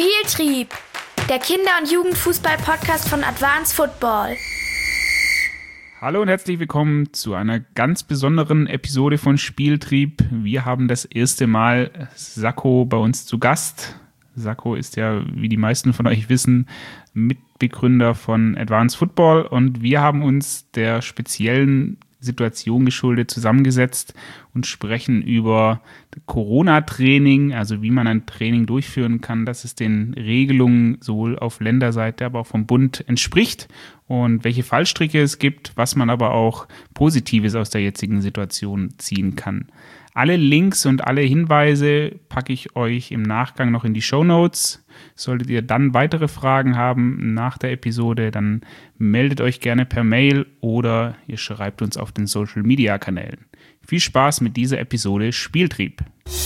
Spieltrieb, der Kinder- und Jugendfußball-Podcast von Advanced Football. Hallo und herzlich willkommen zu einer ganz besonderen Episode von Spieltrieb. Wir haben das erste Mal Sacco bei uns zu Gast. Sacco ist ja, wie die meisten von euch wissen, Mitbegründer von Advanced Football und wir haben uns der speziellen Situation geschuldet zusammengesetzt und sprechen über Corona-Training, also wie man ein Training durchführen kann, dass es den Regelungen sowohl auf Länderseite, aber auch vom Bund entspricht und welche Fallstricke es gibt, was man aber auch Positives aus der jetzigen Situation ziehen kann. Alle Links und alle Hinweise packe ich euch im Nachgang noch in die Shownotes. Solltet ihr dann weitere Fragen haben nach der Episode, dann meldet euch gerne per Mail oder ihr schreibt uns auf den Social-Media-Kanälen. Viel Spaß mit dieser Episode Spieltrieb.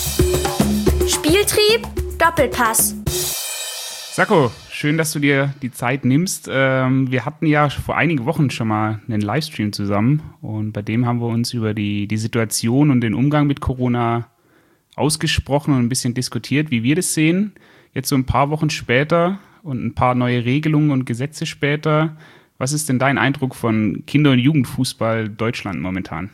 Spieltrieb, Doppelpass. Sacco, schön, dass du dir die Zeit nimmst. Wir hatten ja vor einigen Wochen schon mal einen Livestream zusammen und bei dem haben wir uns über die Situation und den Umgang mit Corona ausgesprochen und ein bisschen diskutiert, wie wir das sehen. Jetzt so ein paar Wochen später und ein paar neue Regelungen und Gesetze später, was ist denn dein Eindruck von Kinder- und Jugendfußball Deutschland momentan?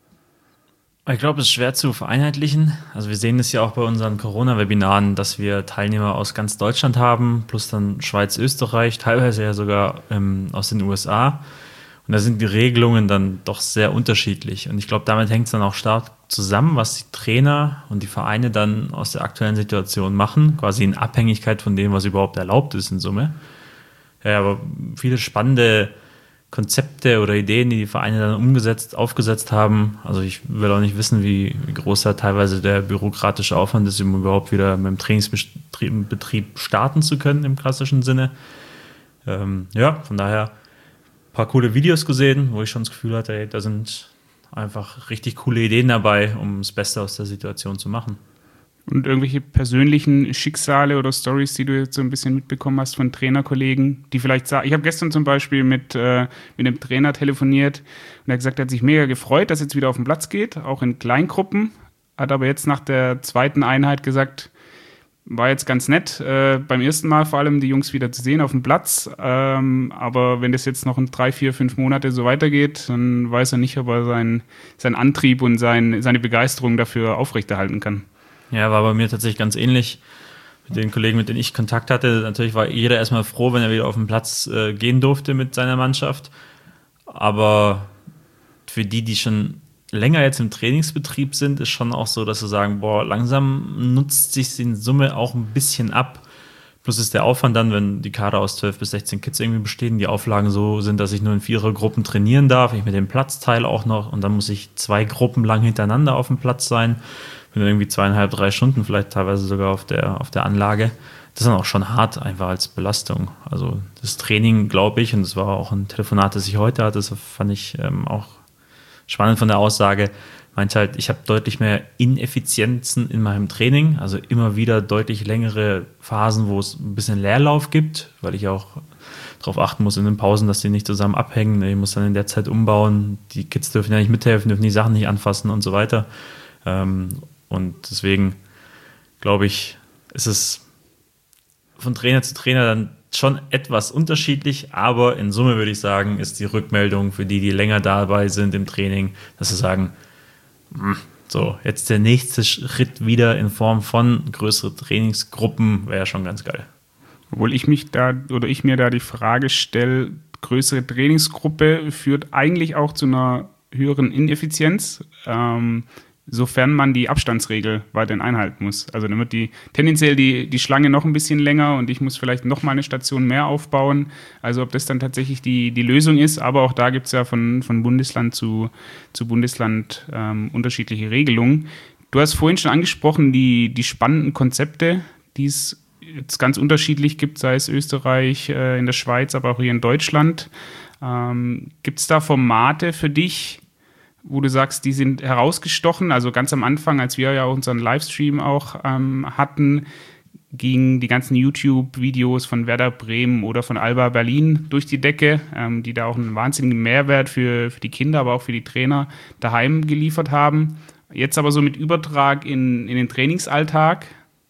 Ich glaube, es ist schwer zu vereinheitlichen. Also wir sehen es ja auch bei unseren Corona-Webinaren, dass wir Teilnehmer aus ganz Deutschland haben, plus dann Schweiz, Österreich, teilweise ja sogar aus den USA. Und da sind die Regelungen dann doch sehr unterschiedlich. Und ich glaube, damit hängt es dann auch stark zusammen, was die Trainer und die Vereine dann aus der aktuellen Situation machen, quasi in Abhängigkeit von dem, was überhaupt erlaubt ist in Summe. Ja, aber viele spannende Konzepte oder Ideen, die Vereine dann aufgesetzt haben. Also ich will auch nicht wissen, wie groß da teilweise der bürokratische Aufwand ist, um überhaupt wieder mit dem Trainingsbetrieb starten zu können im klassischen Sinne. Von daher ein paar coole Videos gesehen, wo ich schon das Gefühl hatte, ey, da sind einfach richtig coole Ideen dabei, um das Beste aus der Situation zu machen. Und irgendwelche persönlichen Schicksale oder Stories, die du jetzt so ein bisschen mitbekommen hast von Trainerkollegen, die vielleicht sagen, ich habe gestern zum Beispiel mit einem Trainer telefoniert und er hat gesagt, er hat sich mega gefreut, dass jetzt wieder auf den Platz geht, auch in Kleingruppen, hat aber jetzt nach der zweiten Einheit gesagt, war jetzt ganz nett, beim ersten Mal vor allem die Jungs wieder zu sehen auf dem Platz, aber wenn das jetzt noch in 3, 4, 5 Monate so weitergeht, dann weiß er nicht, ob er seinen Antrieb und seine Begeisterung dafür aufrechterhalten kann. Ja, war bei mir tatsächlich ganz ähnlich. Mit den Kollegen, mit denen ich Kontakt hatte, natürlich war jeder erstmal froh, wenn er wieder auf den Platz gehen durfte mit seiner Mannschaft. Aber für die schon länger jetzt im Trainingsbetrieb sind, ist schon auch so, dass sie sagen, langsam nutzt sich in Summe auch ein bisschen ab. Plus ist der Aufwand dann, wenn die Kader aus 12 bis 16 Kids irgendwie bestehen, die Auflagen so sind, dass ich nur in 4er-Gruppen trainieren darf, ich mit dem Platzteil auch noch und dann muss ich 2 Gruppen lang hintereinander auf dem Platz sein. Bin irgendwie 2,5, 3 Stunden, vielleicht teilweise sogar auf der Anlage. Das ist dann auch schon hart, einfach als Belastung. Also das Training, glaube ich, und das war auch ein Telefonat, das ich heute hatte, das fand ich auch spannend von der Aussage, meinte halt, ich habe deutlich mehr Ineffizienzen in meinem Training, also immer wieder deutlich längere Phasen, wo es ein bisschen Leerlauf gibt, weil ich auch darauf achten muss in den Pausen, dass die nicht zusammen abhängen. Ich muss dann in der Zeit umbauen, die Kids dürfen ja nicht mithelfen, dürfen die Sachen nicht anfassen und so weiter. Und deswegen glaube ich, ist es von Trainer zu Trainer dann schon etwas unterschiedlich, aber in Summe würde ich sagen, ist die Rückmeldung für die länger dabei sind im Training, dass sie sagen, so, jetzt der nächste Schritt wieder in Form von größere Trainingsgruppen wäre schon ganz geil. Obwohl ich mir da die Frage stelle, größere Trainingsgruppe führt eigentlich auch zu einer höheren Ineffizienz, sofern man die Abstandsregel weiterhin einhalten muss. Also dann wird tendenziell die Schlange noch ein bisschen länger und ich muss vielleicht noch mal eine Station mehr aufbauen. Also ob das dann tatsächlich die Lösung ist, aber auch da gibt es ja von Bundesland zu Bundesland unterschiedliche Regelungen. Du hast vorhin schon angesprochen, die spannenden Konzepte, die es jetzt ganz unterschiedlich gibt, sei es Österreich, in der Schweiz, aber auch hier in Deutschland. Gibt es da Formate für dich, wo du sagst, die sind herausgestochen? Also ganz am Anfang, als wir ja unseren Livestream auch hatten, gingen die ganzen YouTube-Videos von Werder Bremen oder von Alba Berlin durch die Decke, die da auch einen wahnsinnigen Mehrwert für die Kinder, aber auch für die Trainer daheim geliefert haben. Jetzt aber so mit Übertrag in den Trainingsalltag,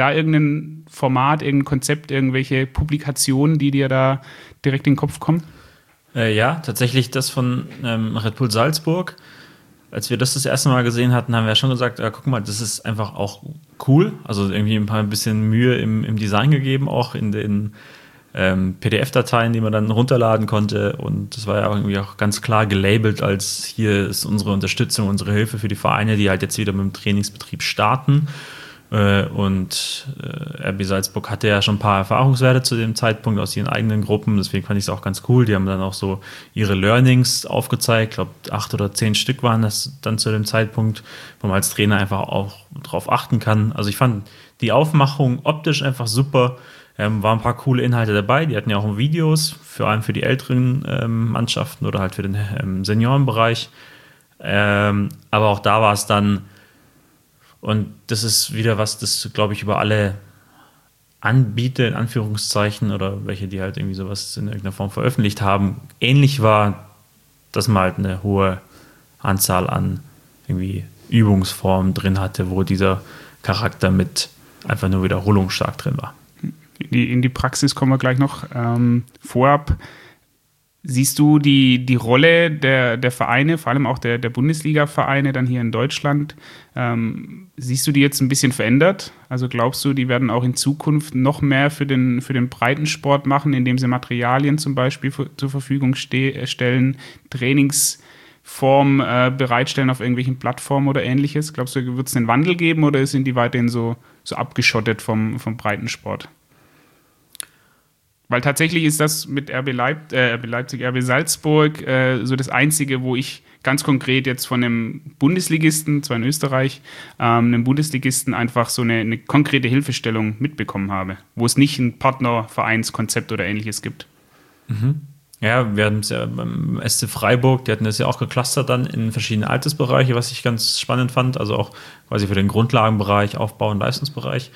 da irgendein Format, irgendein Konzept, irgendwelche Publikationen, die dir da direkt in den Kopf kommen? Ja, tatsächlich das von Red Bull Salzburg. Als wir das erste Mal gesehen hatten, haben wir ja schon gesagt, ja, guck mal, das ist einfach auch cool. Also irgendwie ein bisschen Mühe im Design gegeben, auch in den PDF-Dateien, die man dann runterladen konnte. Und das war ja irgendwie auch ganz klar gelabelt als hier ist unsere Unterstützung, unsere Hilfe für die Vereine, die halt jetzt wieder mit dem Trainingsbetrieb starten. Und RB Salzburg hatte ja schon ein paar Erfahrungswerte zu dem Zeitpunkt aus ihren eigenen Gruppen, deswegen fand ich es auch ganz cool. Die haben dann auch so ihre Learnings aufgezeigt, ich glaube 8 oder 10 Stück waren das dann zu dem Zeitpunkt, wo man als Trainer einfach auch drauf achten kann. Also ich fand die Aufmachung optisch einfach super, waren ein paar coole Inhalte dabei, die hatten ja auch Videos, vor allem für die älteren Mannschaften oder halt für den Seniorenbereich, aber auch da war es dann. Und das ist wieder was, das, glaube ich, über alle Anbieter, in Anführungszeichen, oder welche, die halt irgendwie sowas in irgendeiner Form veröffentlicht haben, ähnlich war, dass man halt eine hohe Anzahl an irgendwie Übungsformen drin hatte, wo dieser Charakter mit einfach nur wiederholungsstark drin war. In die Praxis kommen wir gleich noch. Vorab, siehst du die Rolle der Vereine, vor allem auch der Bundesliga-Vereine dann hier in Deutschland, siehst du die jetzt ein bisschen verändert? Also glaubst du, die werden auch in Zukunft noch mehr für den Breitensport machen, indem sie Materialien zum Beispiel zur Verfügung stellen, Trainingsform bereitstellen auf irgendwelchen Plattformen oder ähnliches? Glaubst du, wird es einen Wandel geben oder sind die weiterhin so abgeschottet vom Breitensport? Weil tatsächlich ist das mit RB Salzburg so das Einzige, wo ich ganz konkret jetzt von einem Bundesligisten, zwar in Österreich, einem Bundesligisten einfach so eine konkrete Hilfestellung mitbekommen habe, wo es nicht ein Partnervereinskonzept oder ähnliches gibt. Mhm. Ja, wir hatten es ja beim SC Freiburg, die hatten das ja auch geclustert dann in verschiedene Altersbereiche, was ich ganz spannend fand, also auch quasi für den Grundlagenbereich, Aufbau- und Leistungsbereich.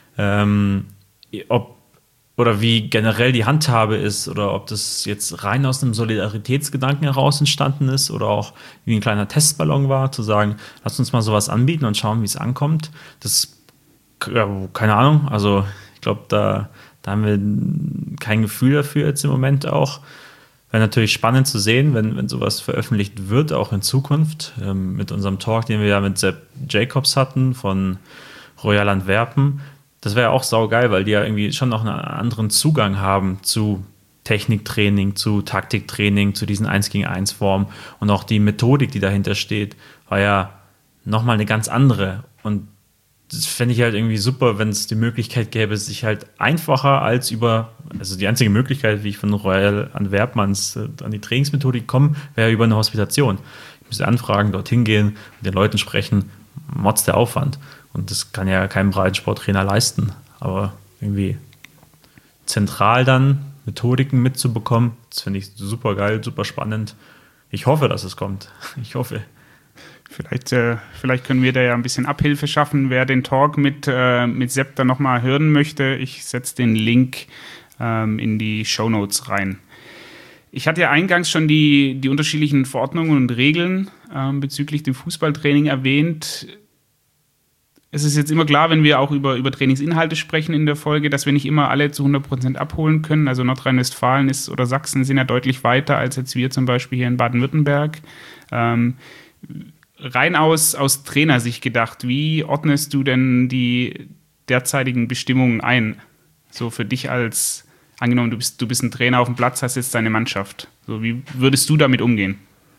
Oder wie generell die Handhabe ist oder ob das jetzt rein aus einem Solidaritätsgedanken heraus entstanden ist oder auch wie ein kleiner Testballon war, zu sagen, lass uns mal sowas anbieten und schauen, wie es ankommt. Das, ja, keine Ahnung, also ich glaube, da haben wir kein Gefühl dafür jetzt im Moment auch. Wäre natürlich spannend zu sehen, wenn sowas veröffentlicht wird, auch in Zukunft, mit unserem Talk, den wir ja mit Sepp Jacobs hatten von Royal Antwerpen. Das wäre ja auch saugeil, weil die ja irgendwie schon noch einen anderen Zugang haben zu Techniktraining, zu Taktiktraining, zu diesen 1-gegen-1 Formen und auch die Methodik, die dahinter steht, war ja nochmal eine ganz andere. Und das fände ich halt irgendwie super, wenn es die Möglichkeit gäbe, sich halt einfacher als also die einzige Möglichkeit, wie ich von Royal Antwerpen an die Trainingsmethodik komme, wäre über eine Hospitation. Ich müsste anfragen, dorthin gehen, mit den Leuten sprechen, motzt der Aufwand. Und das kann ja kein Breitensporttrainer leisten. Aber irgendwie zentral dann Methodiken mitzubekommen, das finde ich super geil, super spannend. Ich hoffe, dass es kommt. Ich hoffe. Vielleicht können wir da ja ein bisschen Abhilfe schaffen. Wer den Talk mit Sepp dann nochmal hören möchte, ich setze den Link in die Shownotes rein. Ich hatte ja eingangs schon die unterschiedlichen Verordnungen und Regeln bezüglich dem Fußballtraining erwähnt. Es ist jetzt immer klar, wenn wir auch über Trainingsinhalte sprechen in der Folge, dass wir nicht immer alle zu 100% abholen können. Also Nordrhein-Westfalen oder Sachsen sind ja deutlich weiter als jetzt wir zum Beispiel hier in Baden-Württemberg. Rein aus Trainersicht gedacht, wie ordnest du denn die derzeitigen Bestimmungen ein? So für dich als, angenommen, du bist ein Trainer auf dem Platz, hast jetzt deine Mannschaft. So, wie würdest du damit umgehen?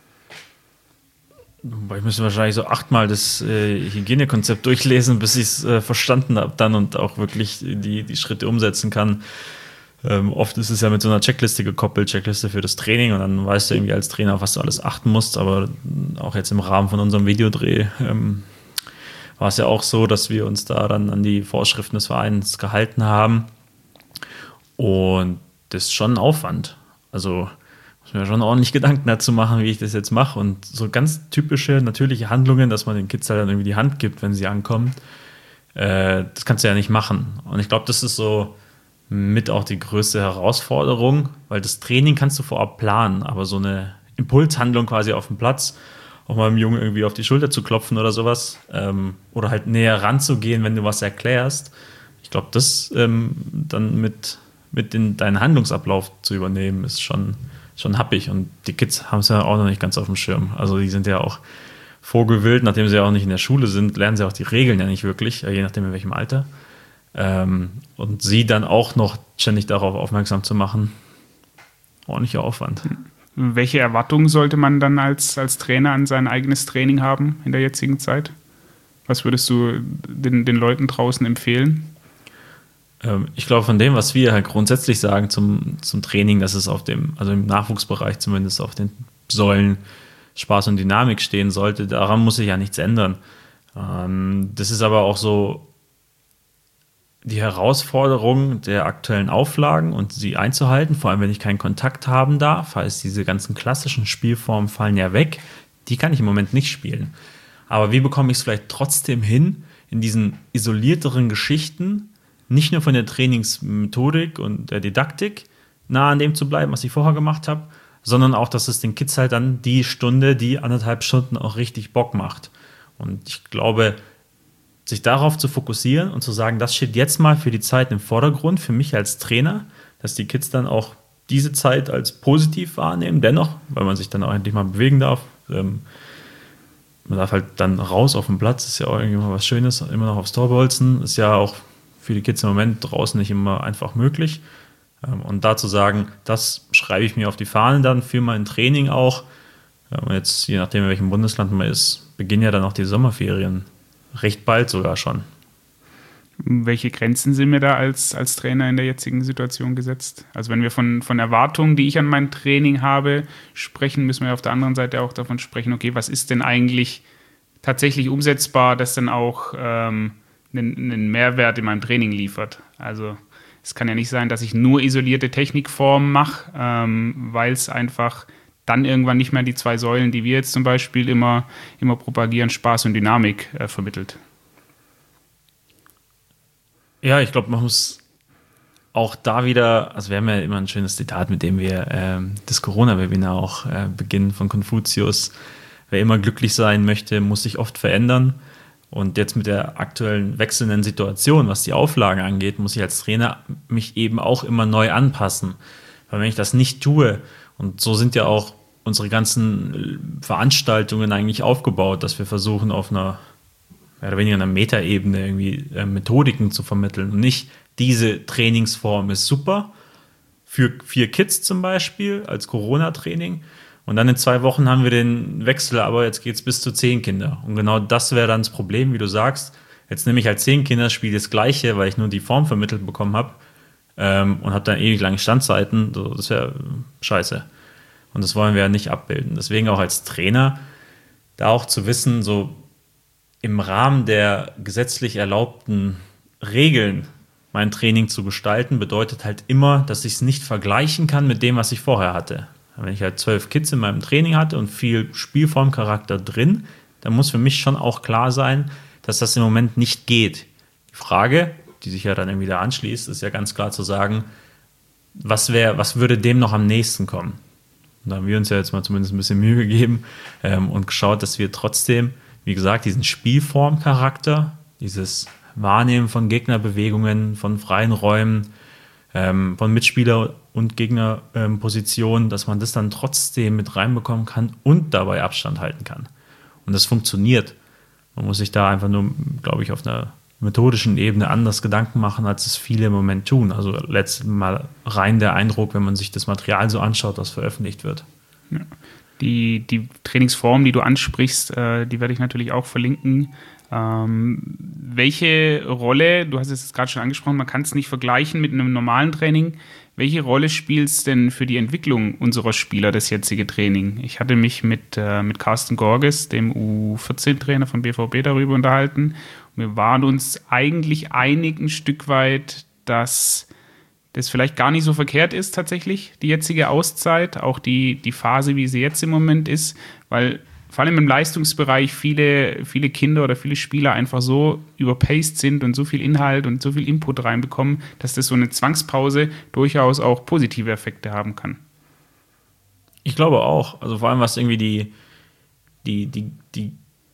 Ich müsste wahrscheinlich so 8-mal das Hygienekonzept durchlesen, bis ich es verstanden habe dann und auch wirklich die Schritte umsetzen kann. Oft ist es ja mit so einer Checkliste gekoppelt, Checkliste für das Training, und dann weißt du irgendwie als Trainer, auf was du alles achten musst. Aber auch jetzt im Rahmen von unserem Videodreh war es ja auch so, dass wir uns da dann an die Vorschriften des Vereins gehalten haben. Und das ist schon ein Aufwand. Also muss mir schon ordentlich Gedanken dazu machen, wie ich das jetzt mache. Und so ganz typische, natürliche Handlungen, dass man den Kids halt dann irgendwie die Hand gibt, wenn sie ankommen, das kannst du ja nicht machen. Und ich glaube, das ist so mit auch die größte Herausforderung, weil das Training kannst du vorab planen, aber so eine Impulshandlung quasi auf dem Platz, auch mal dem Jungen irgendwie auf die Schulter zu klopfen oder sowas, oder halt näher ranzugehen, wenn du was erklärst, glaube, das dann mit deinen Handlungsablauf zu übernehmen, ist schon happig. Und die Kids haben es ja auch noch nicht ganz auf dem Schirm. Also die sind ja auch vogelwild, nachdem sie ja auch nicht in der Schule sind, lernen sie auch die Regeln ja nicht wirklich, je nachdem in welchem Alter. Und sie dann auch noch ständig darauf aufmerksam zu machen, ordentlicher Aufwand. Welche Erwartungen sollte man dann als Trainer an sein eigenes Training haben in der jetzigen Zeit? Was würdest du den Leuten draußen empfehlen? Ich glaube, von dem, was wir halt grundsätzlich sagen zum Training, dass es also im Nachwuchsbereich zumindest auf den Säulen Spaß und Dynamik stehen sollte, daran muss sich ja nichts ändern. Das ist aber auch so die Herausforderung der aktuellen Auflagen und sie einzuhalten, vor allem wenn ich keinen Kontakt haben darf, heißt diese ganzen klassischen Spielformen fallen ja weg, die kann ich im Moment nicht spielen. Aber wie bekomme ich es vielleicht trotzdem hin, in diesen isolierteren Geschichten nicht nur von der Trainingsmethodik und der Didaktik nah an dem zu bleiben, was ich vorher gemacht habe, sondern auch, dass es den Kids halt dann die Stunde, die 1,5 Stunden auch richtig Bock macht. Und ich glaube, sich darauf zu fokussieren und zu sagen, das steht jetzt mal für die Zeit im Vordergrund, für mich als Trainer, dass die Kids dann auch diese Zeit als positiv wahrnehmen, dennoch, weil man sich dann auch endlich mal bewegen darf. Man darf halt dann raus auf den Platz, ist ja auch irgendwie mal was Schönes, immer noch aufs Tor bolzen, ist ja auch für die Kids im Moment draußen nicht immer einfach möglich. Und da zu sagen, das schreibe ich mir auf die Fahnen dann für mein Training auch. Jetzt, je nachdem, in welchem Bundesland man ist, beginnen ja dann auch die Sommerferien. Recht bald sogar schon. Welche Grenzen sind mir da als Trainer in der jetzigen Situation gesetzt? Also wenn wir von Erwartungen, die ich an mein Training habe, sprechen, müssen wir auf der anderen Seite auch davon sprechen, okay, was ist denn eigentlich tatsächlich umsetzbar, das dann auch einen Mehrwert in meinem Training liefert. Also es kann ja nicht sein, dass ich nur isolierte Technikformen mache, weil es einfach dann irgendwann nicht mehr die 2 Säulen, die wir jetzt zum Beispiel immer propagieren, Spaß und Dynamik vermittelt. Ja, ich glaube, man muss auch da wieder, also wir haben ja immer ein schönes Zitat, mit dem wir das Corona-Webinar auch beginnen von Konfuzius. Wer immer glücklich sein möchte, muss sich oft verändern. Und jetzt mit der aktuellen wechselnden Situation, was die Auflagen angeht, muss ich als Trainer mich eben auch immer neu anpassen. Weil wenn ich das nicht tue, und so sind ja auch unsere ganzen Veranstaltungen eigentlich aufgebaut, dass wir versuchen, auf einer mehr oder weniger einer Metaebene irgendwie Methodiken zu vermitteln. Und nicht diese Trainingsform ist super für 4 Kids zum Beispiel als Corona-Training. Und dann in 2 Wochen haben wir den Wechsel, aber jetzt geht es bis zu 10 Kinder. Und genau das wäre dann das Problem, wie du sagst. Jetzt nehme ich halt 10 Kinder, spiele das Gleiche, weil ich nur die Form vermittelt bekommen habe und habe dann ewig lange Standzeiten. So, das wäre scheiße. Und das wollen wir ja nicht abbilden. Deswegen auch als Trainer da auch zu wissen, so im Rahmen der gesetzlich erlaubten Regeln mein Training zu gestalten, bedeutet halt immer, dass ich es nicht vergleichen kann mit dem, was ich vorher hatte. Wenn ich halt 12 Kids in meinem Training hatte und viel Spielformcharakter drin, dann muss für mich schon auch klar sein, dass das im Moment nicht geht. Die Frage, die sich ja dann irgendwie da anschließt, ist ja ganz klar zu sagen, was würde dem noch am nächsten kommen? Und da haben wir uns ja jetzt mal zumindest ein bisschen Mühe gegeben und geschaut, dass wir trotzdem, wie gesagt, diesen Spielformcharakter, dieses Wahrnehmen von Gegnerbewegungen, von freien Räumen, von Mitspieler- und Gegnerpositionen, dass man das dann trotzdem mit reinbekommen kann und dabei Abstand halten kann. Und das funktioniert. Man muss sich da einfach nur, glaube ich, auf einer methodischen Ebene anders Gedanken machen, als es viele im Moment tun. Also letztes Mal rein der Eindruck, wenn man sich das Material so anschaut, das veröffentlicht wird. Ja. Die Trainingsform, die du ansprichst, die werde ich natürlich auch verlinken. Welche Rolle, du hast es gerade schon angesprochen, man kann es nicht vergleichen mit einem normalen Training. Welche Rolle spielt es denn für die Entwicklung unserer Spieler, das jetzige Training? Ich hatte mich mit Carsten Gorges, dem U14-Trainer von BVB, darüber unterhalten. Und wir waren uns eigentlich einig ein Stück weit, dass das vielleicht gar nicht so verkehrt ist tatsächlich, die jetzige Auszeit, auch die Phase, wie sie jetzt im Moment ist, weil vor allem im Leistungsbereich viele Kinder oder viele Spieler einfach so überpaced sind und so viel Inhalt und so viel Input reinbekommen, dass das so eine Zwangspause durchaus auch positive Effekte haben kann. Ich glaube auch. Also vor allem, was irgendwie die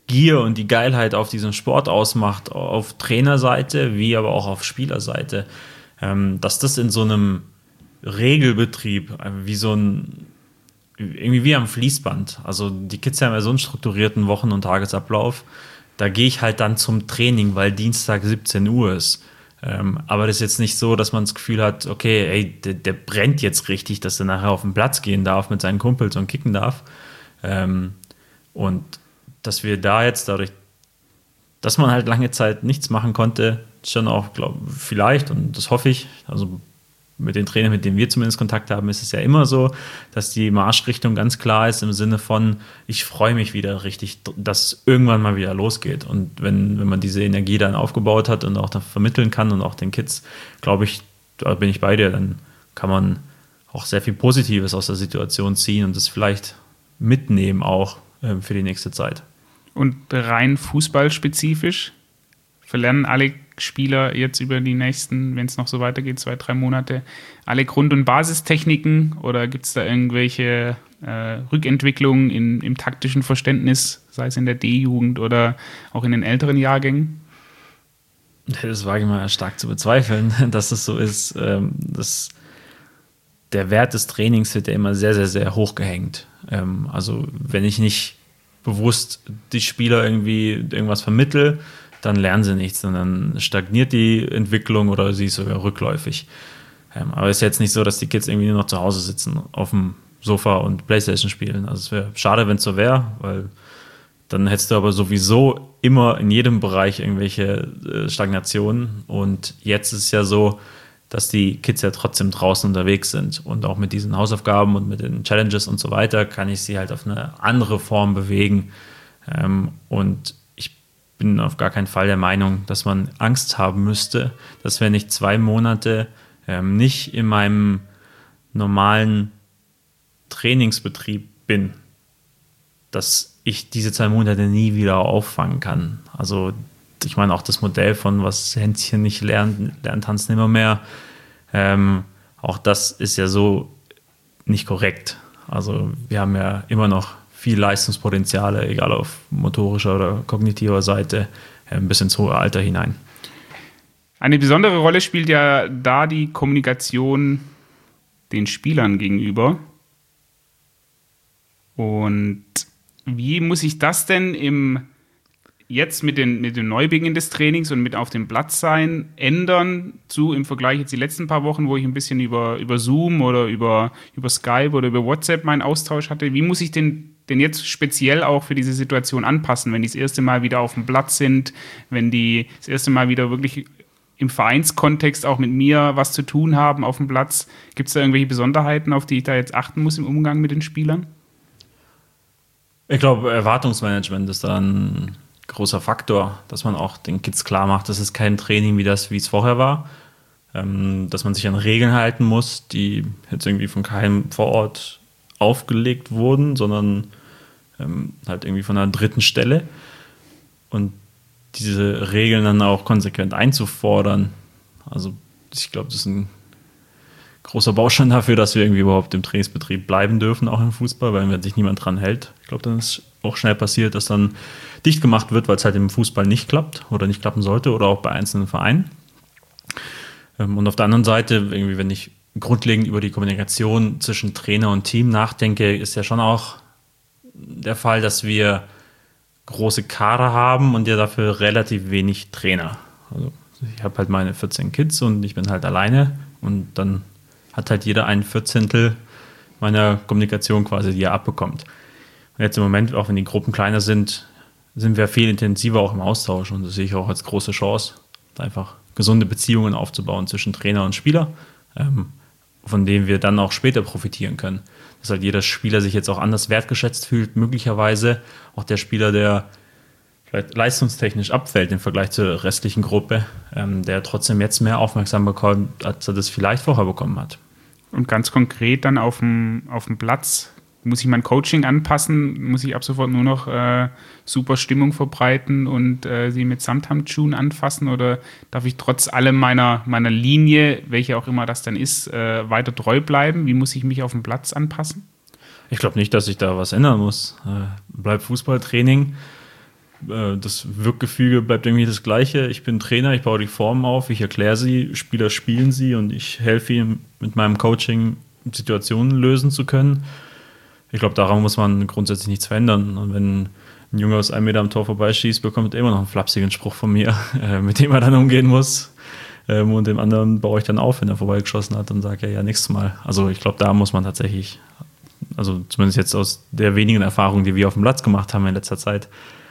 Gier und die Geilheit auf diesen Sport ausmacht, auf Trainerseite wie aber auch auf Spielerseite, dass das in so einem Regelbetrieb, irgendwie wie am Fließband. Also die Kids haben ja so einen strukturierten Wochen- und Tagesablauf. Da gehe ich halt dann zum Training, weil Dienstag 17 Uhr ist. Aber das ist jetzt nicht so, dass man das Gefühl hat, okay, ey, der brennt jetzt richtig, dass er nachher auf den Platz gehen darf mit seinen Kumpels und kicken darf. Und dass wir da jetzt dadurch, dass man halt lange Zeit nichts machen konnte, schon auch, vielleicht, und das hoffe ich, also mit den Trainern, mit denen wir zumindest Kontakt haben, ist es ja immer so, dass die Marschrichtung ganz klar ist im Sinne von, ich freue mich wieder richtig, dass irgendwann mal wieder losgeht. Und wenn man diese Energie dann aufgebaut hat und auch dann vermitteln kann und auch den Kids, glaube ich, da bin ich bei dir, dann kann man auch sehr viel Positives aus der Situation ziehen und das vielleicht mitnehmen auch für die nächste Zeit. Und rein fußballspezifisch verlernen alle Spieler jetzt über die nächsten, wenn es noch so weitergeht, 2-3 Monate, alle Grund- und Basistechniken oder gibt es da irgendwelche Rückentwicklungen im taktischen Verständnis, sei es in der D-Jugend oder auch in den älteren Jahrgängen? Das wage ich mal stark zu bezweifeln, dass es so ist. Der Wert des Trainings wird ja immer sehr, sehr, sehr hoch gehängt. Also wenn ich nicht bewusst die Spieler irgendwie irgendwas vermittle, dann lernen sie nichts und dann stagniert die Entwicklung oder sie ist sogar rückläufig. Aber es ist jetzt nicht so, dass die Kids irgendwie nur noch zu Hause sitzen auf dem Sofa und Playstation spielen. Also es wäre schade, wenn es so wäre, weil dann hättest du aber sowieso immer in jedem Bereich irgendwelche Stagnationen. Und jetzt ist es ja so, dass die Kids ja trotzdem draußen unterwegs sind. Und auch mit diesen Hausaufgaben und mit den Challenges und so weiter kann ich sie halt auf eine andere Form bewegen. Und bin auf gar keinen Fall der Meinung, dass man Angst haben müsste, dass wenn ich 2 Monate nicht in meinem normalen Trainingsbetrieb bin, dass ich diese 2 Monate nie wieder auffangen kann. Also ich meine auch das Modell von was Hänschen nicht lernt Tanzen immer mehr, auch das ist ja so nicht korrekt. Also wir haben ja immer noch viel Leistungspotenziale, egal auf motorischer oder kognitiver Seite, bis ins hohe Alter hinein. Eine besondere Rolle spielt ja da die Kommunikation den Spielern gegenüber. Und wie muss ich das denn jetzt mit dem Neubeginn des Trainings und mit auf dem Platz sein ändern im Vergleich jetzt die letzten paar Wochen, wo ich ein bisschen über Zoom oder über Skype oder über WhatsApp meinen Austausch hatte? Wie muss ich den jetzt speziell auch für diese Situation anpassen, wenn die das erste Mal wieder auf dem Platz sind, wenn die das erste Mal wieder wirklich im Vereinskontext auch mit mir was zu tun haben auf dem Platz? Gibt es da irgendwelche Besonderheiten, auf die ich da jetzt achten muss im Umgang mit den Spielern? Ich glaube, Erwartungsmanagement ist da ein großer Faktor, dass man auch den Kids klar macht, das ist kein Training wie es vorher war, dass man sich an Regeln halten muss, die jetzt irgendwie von keinem vor Ort aufgelegt wurden, sondern halt irgendwie von einer dritten Stelle und diese Regeln dann auch konsequent einzufordern. Also ich glaube, das ist ein großer Baustein dafür, dass wir irgendwie überhaupt im Trainingsbetrieb bleiben dürfen, auch im Fußball, weil wenn sich niemand dran hält. Ich glaube, dann ist auch schnell passiert, dass dann dicht gemacht wird, weil es halt im Fußball nicht klappt oder nicht klappen sollte oder auch bei einzelnen Vereinen. Und auf der anderen Seite, irgendwie, wenn ich grundlegend über die Kommunikation zwischen Trainer und Team nachdenke, ist ja schon auch der Fall, dass wir große Kader haben und ja dafür relativ wenig Trainer. Also ich habe halt meine 14 Kids und ich bin halt alleine und dann hat halt jeder ein 14. meiner Kommunikation quasi, die er abbekommt. Und jetzt im Moment, auch wenn die Gruppen kleiner sind wir viel intensiver auch im Austausch und das sehe ich auch als große Chance, einfach gesunde Beziehungen aufzubauen zwischen Trainer und Spieler, von denen wir dann auch später profitieren können. Dass halt jeder Spieler sich jetzt auch anders wertgeschätzt fühlt, möglicherweise auch der Spieler, der vielleicht leistungstechnisch abfällt im Vergleich zur restlichen Gruppe, der trotzdem jetzt mehr Aufmerksamkeit bekommt, als er das vielleicht vorher bekommen hat. Und ganz konkret dann auf dem Platz, muss ich mein Coaching anpassen? Muss ich ab sofort nur noch super Stimmung verbreiten und sie mit Samthandschuhen anfassen? Oder darf ich trotz allem meiner Linie, welche auch immer das dann ist, weiter treu bleiben? Wie muss ich mich auf dem Platz anpassen? Ich glaube nicht, dass ich da was ändern muss. Bleibt Fußballtraining. Das Wirkgefüge bleibt irgendwie das Gleiche. Ich bin Trainer, ich baue die Formen auf, ich erkläre sie, Spieler spielen sie und ich helfe ihnen mit meinem Coaching Situationen lösen zu können. Ich glaube, daran muss man grundsätzlich nichts verändern. Und wenn ein Junge aus 1 Meter am Tor vorbeischießt, bekommt er immer noch einen flapsigen Spruch von mir, mit dem er dann umgehen muss. Und dem anderen baue ich dann auf, wenn er vorbeigeschossen hat und sage, ja, nächstes Mal. Also ich glaube, da muss man tatsächlich, also zumindest jetzt aus der wenigen Erfahrung, die wir auf dem Platz gemacht haben in letzter Zeit,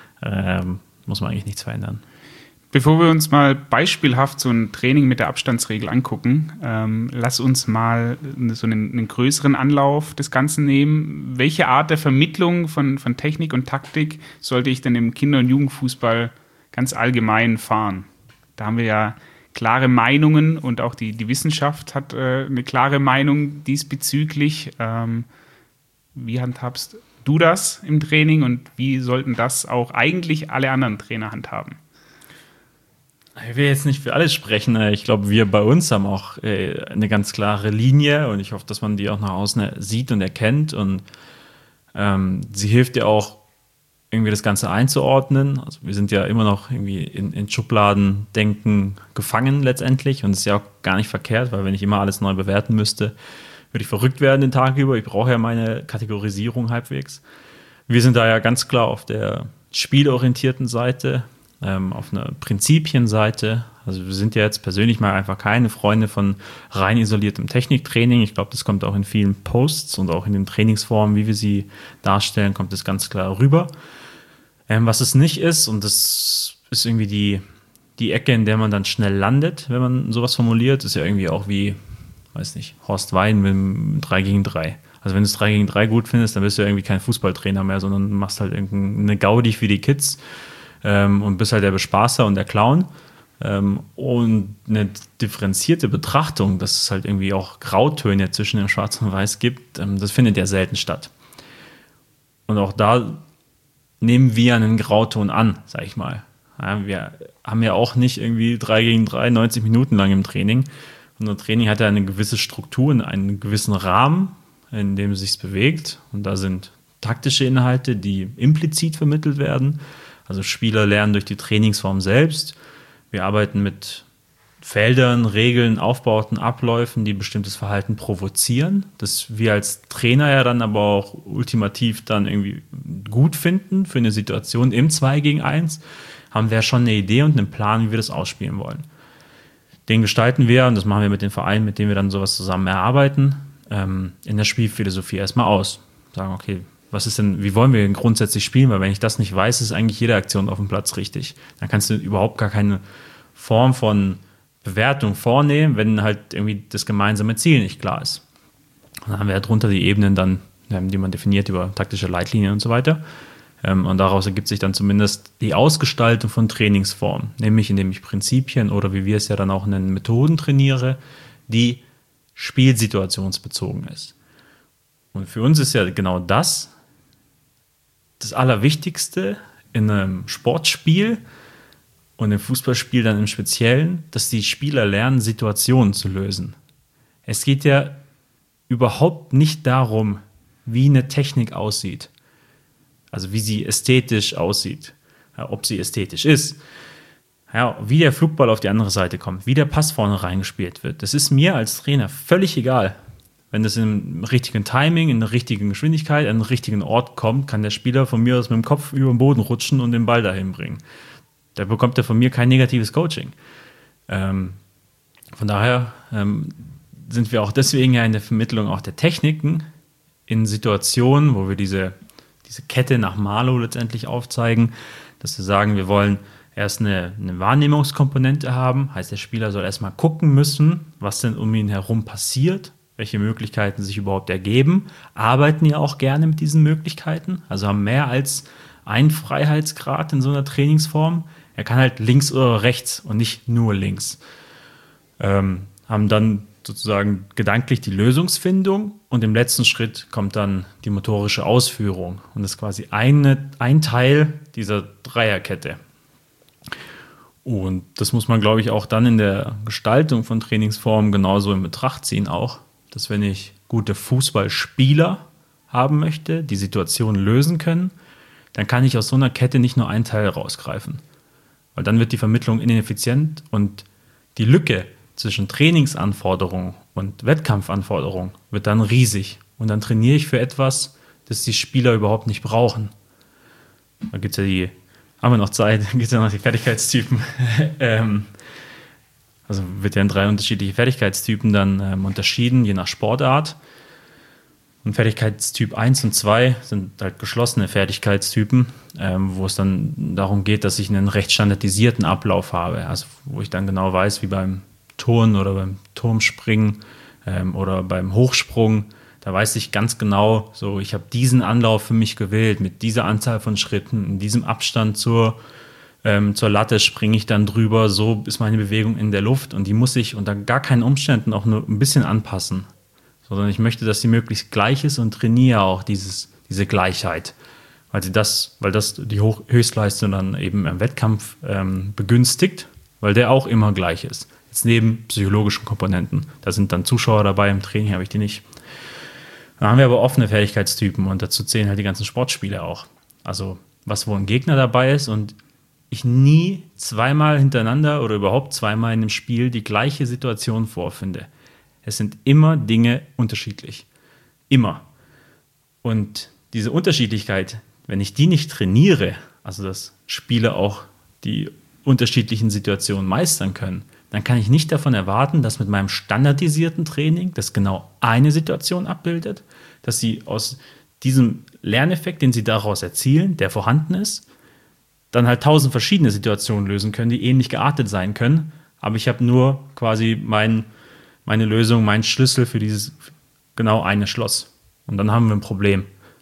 muss man eigentlich nichts verändern. Bevor wir uns mal beispielhaft so ein Training mit der Abstandsregel angucken, lass uns mal so einen größeren Anlauf des Ganzen nehmen. Welche Art der Vermittlung von Technik und Taktik sollte ich denn im Kinder- und Jugendfußball ganz allgemein fahren? Da haben wir ja klare Meinungen und auch die Wissenschaft hat eine klare Meinung diesbezüglich. Wie handhabst du das im Training und wie sollten das auch eigentlich alle anderen Trainer handhaben? Ich will jetzt nicht für alles sprechen. Ich glaube, wir bei uns haben auch eine ganz klare Linie und ich hoffe, dass man die auch nach außen sieht und erkennt. Und sie hilft ja auch, irgendwie das Ganze einzuordnen. Also wir sind ja immer noch irgendwie in Schubladendenken gefangen letztendlich und es ist ja auch gar nicht verkehrt, weil wenn ich immer alles neu bewerten müsste, würde ich verrückt werden den Tag über. Ich brauche ja meine Kategorisierung halbwegs. Wir sind da ja ganz klar auf der spielorientierten Seite, auf einer Prinzipienseite. Also wir sind ja jetzt persönlich mal einfach keine Freunde von rein isoliertem Techniktraining. Ich glaube, das kommt auch in vielen Posts und auch in den Trainingsformen, wie wir sie darstellen, kommt das ganz klar rüber. Was es nicht ist, und das ist irgendwie die Ecke, in der man dann schnell landet, wenn man sowas formuliert, ist ja irgendwie auch wie, weiß nicht, Horst Wein mit dem 3 gegen 3. Also wenn du das 3 gegen 3 gut findest, dann bist du ja irgendwie kein Fußballtrainer mehr, sondern machst halt irgendeine Gaudi für die Kids und bist halt der Bespaßer und der Clown. Und eine differenzierte Betrachtung, dass es halt irgendwie auch Grautöne zwischen dem Schwarz und Weiß gibt, das findet ja selten statt. Und auch da nehmen wir einen Grauton an, sag ich mal. Ja, wir haben ja auch nicht irgendwie 3 gegen 3, 90 Minuten lang im Training. Unser Training hat ja eine gewisse Struktur, einen gewissen Rahmen, in dem es sich bewegt. Und da sind taktische Inhalte, die implizit vermittelt werden. Also Spieler lernen durch die Trainingsform selbst. Wir arbeiten mit Feldern, Regeln, Aufbauten, Abläufen, die bestimmtes Verhalten provozieren, das wir als Trainer ja dann aber auch ultimativ dann irgendwie gut finden für eine Situation im 2 gegen 1, haben wir schon eine Idee und einen Plan, wie wir das ausspielen wollen. Den gestalten wir, und das machen wir mit den Vereinen, mit denen wir dann sowas zusammen erarbeiten, in der Spielphilosophie erstmal aus. Sagen, okay, was ist denn, wie wollen wir denn grundsätzlich spielen? Weil wenn ich das nicht weiß, ist eigentlich jede Aktion auf dem Platz richtig. Dann kannst du überhaupt gar keine Form von Bewertung vornehmen, wenn halt irgendwie das gemeinsame Ziel nicht klar ist. Und dann haben wir ja drunter die Ebenen dann, die man definiert über taktische Leitlinien und so weiter. Und daraus ergibt sich dann zumindest die Ausgestaltung von Trainingsformen, nämlich indem ich Prinzipien oder wie wir es ja dann auch nennen, Methoden trainiere, die spielsituationsbezogen ist. Und für uns ist ja genau das Allerwichtigste in einem Sportspiel und im Fußballspiel dann im Speziellen, dass die Spieler lernen, Situationen zu lösen. Es geht ja überhaupt nicht darum, wie eine Technik aussieht. Also wie sie ästhetisch aussieht, ja, ob sie ästhetisch ist, ja, wie der Flugball auf die andere Seite kommt, wie der Pass vorne reingespielt wird. Das ist mir als Trainer völlig egal. Wenn das im richtigen Timing, in der richtigen Geschwindigkeit, an den richtigen Ort kommt, kann der Spieler von mir aus mit dem Kopf über den Boden rutschen und den Ball dahin bringen. Da bekommt er von mir kein negatives Coaching. Von daher sind wir auch deswegen ja in der Vermittlung auch der Techniken in Situationen, wo wir diese Kette nach Marlow letztendlich aufzeigen, dass wir sagen, wir wollen erst eine Wahrnehmungskomponente haben, heißt der Spieler soll erstmal gucken müssen, was denn um ihn herum passiert, welche Möglichkeiten sich überhaupt ergeben, arbeiten ja auch gerne mit diesen Möglichkeiten, also haben mehr als einen Freiheitsgrad in so einer Trainingsform. Er kann halt links oder rechts und nicht nur links. Haben dann sozusagen gedanklich die Lösungsfindung und im letzten Schritt kommt dann die motorische Ausführung und das ist quasi ein Teil dieser Dreierkette. Und das muss man, glaube ich, auch dann in der Gestaltung von Trainingsformen genauso in Betracht ziehen auch, dass wenn ich gute Fußballspieler haben möchte, die Situation lösen können, dann kann ich aus so einer Kette nicht nur einen Teil rausgreifen. Weil dann wird die Vermittlung ineffizient und die Lücke zwischen Trainingsanforderungen und Wettkampfanforderungen wird dann riesig. Und dann trainiere ich für etwas, das die Spieler überhaupt nicht brauchen. Da gibt es ja haben wir noch Zeit, dann gibt es ja noch die Fertigkeitstypen. Also wird ja in 3 unterschiedliche Fertigkeitstypen dann unterschieden, je nach Sportart. Und Fertigkeitstyp 1 und 2 sind halt geschlossene Fertigkeitstypen, wo es dann darum geht, dass ich einen recht standardisierten Ablauf habe. Also wo ich dann genau weiß, wie beim Turnen oder beim Turmspringen oder beim Hochsprung, da weiß ich ganz genau, so ich habe diesen Anlauf für mich gewählt, mit dieser Anzahl von Schritten, in diesem Abstand zur Latte springe ich dann drüber, so ist meine Bewegung in der Luft und die muss ich unter gar keinen Umständen auch nur ein bisschen anpassen. Sondern ich möchte, dass sie möglichst gleich ist und trainiere auch diese Gleichheit. Weil das die Höchstleistung dann eben im Wettkampf begünstigt, weil der auch immer gleich ist. Jetzt neben psychologischen Komponenten. Da sind dann Zuschauer dabei, im Training habe ich die nicht. Dann haben wir aber offene Fertigkeitstypen und dazu zählen halt die ganzen Sportspiele auch. Also wo ein Gegner dabei ist und ich nie zweimal hintereinander oder überhaupt zweimal in einem Spiel die gleiche Situation vorfinde. Es sind immer Dinge unterschiedlich. Immer. Und diese Unterschiedlichkeit, wenn ich die nicht trainiere, also dass Spieler auch die unterschiedlichen Situationen meistern können, dann kann ich nicht davon erwarten, dass mit meinem standardisierten Training, das genau eine Situation abbildet, dass sie aus diesem Lerneffekt, den sie daraus erzielen, der vorhanden ist, dann halt 1000 verschiedene Situationen lösen können, die ähnlich geartet sein können. Aber ich habe nur quasi meine Lösung, meinen Schlüssel für dieses genau eine Schloss. Und dann haben wir ein Problem.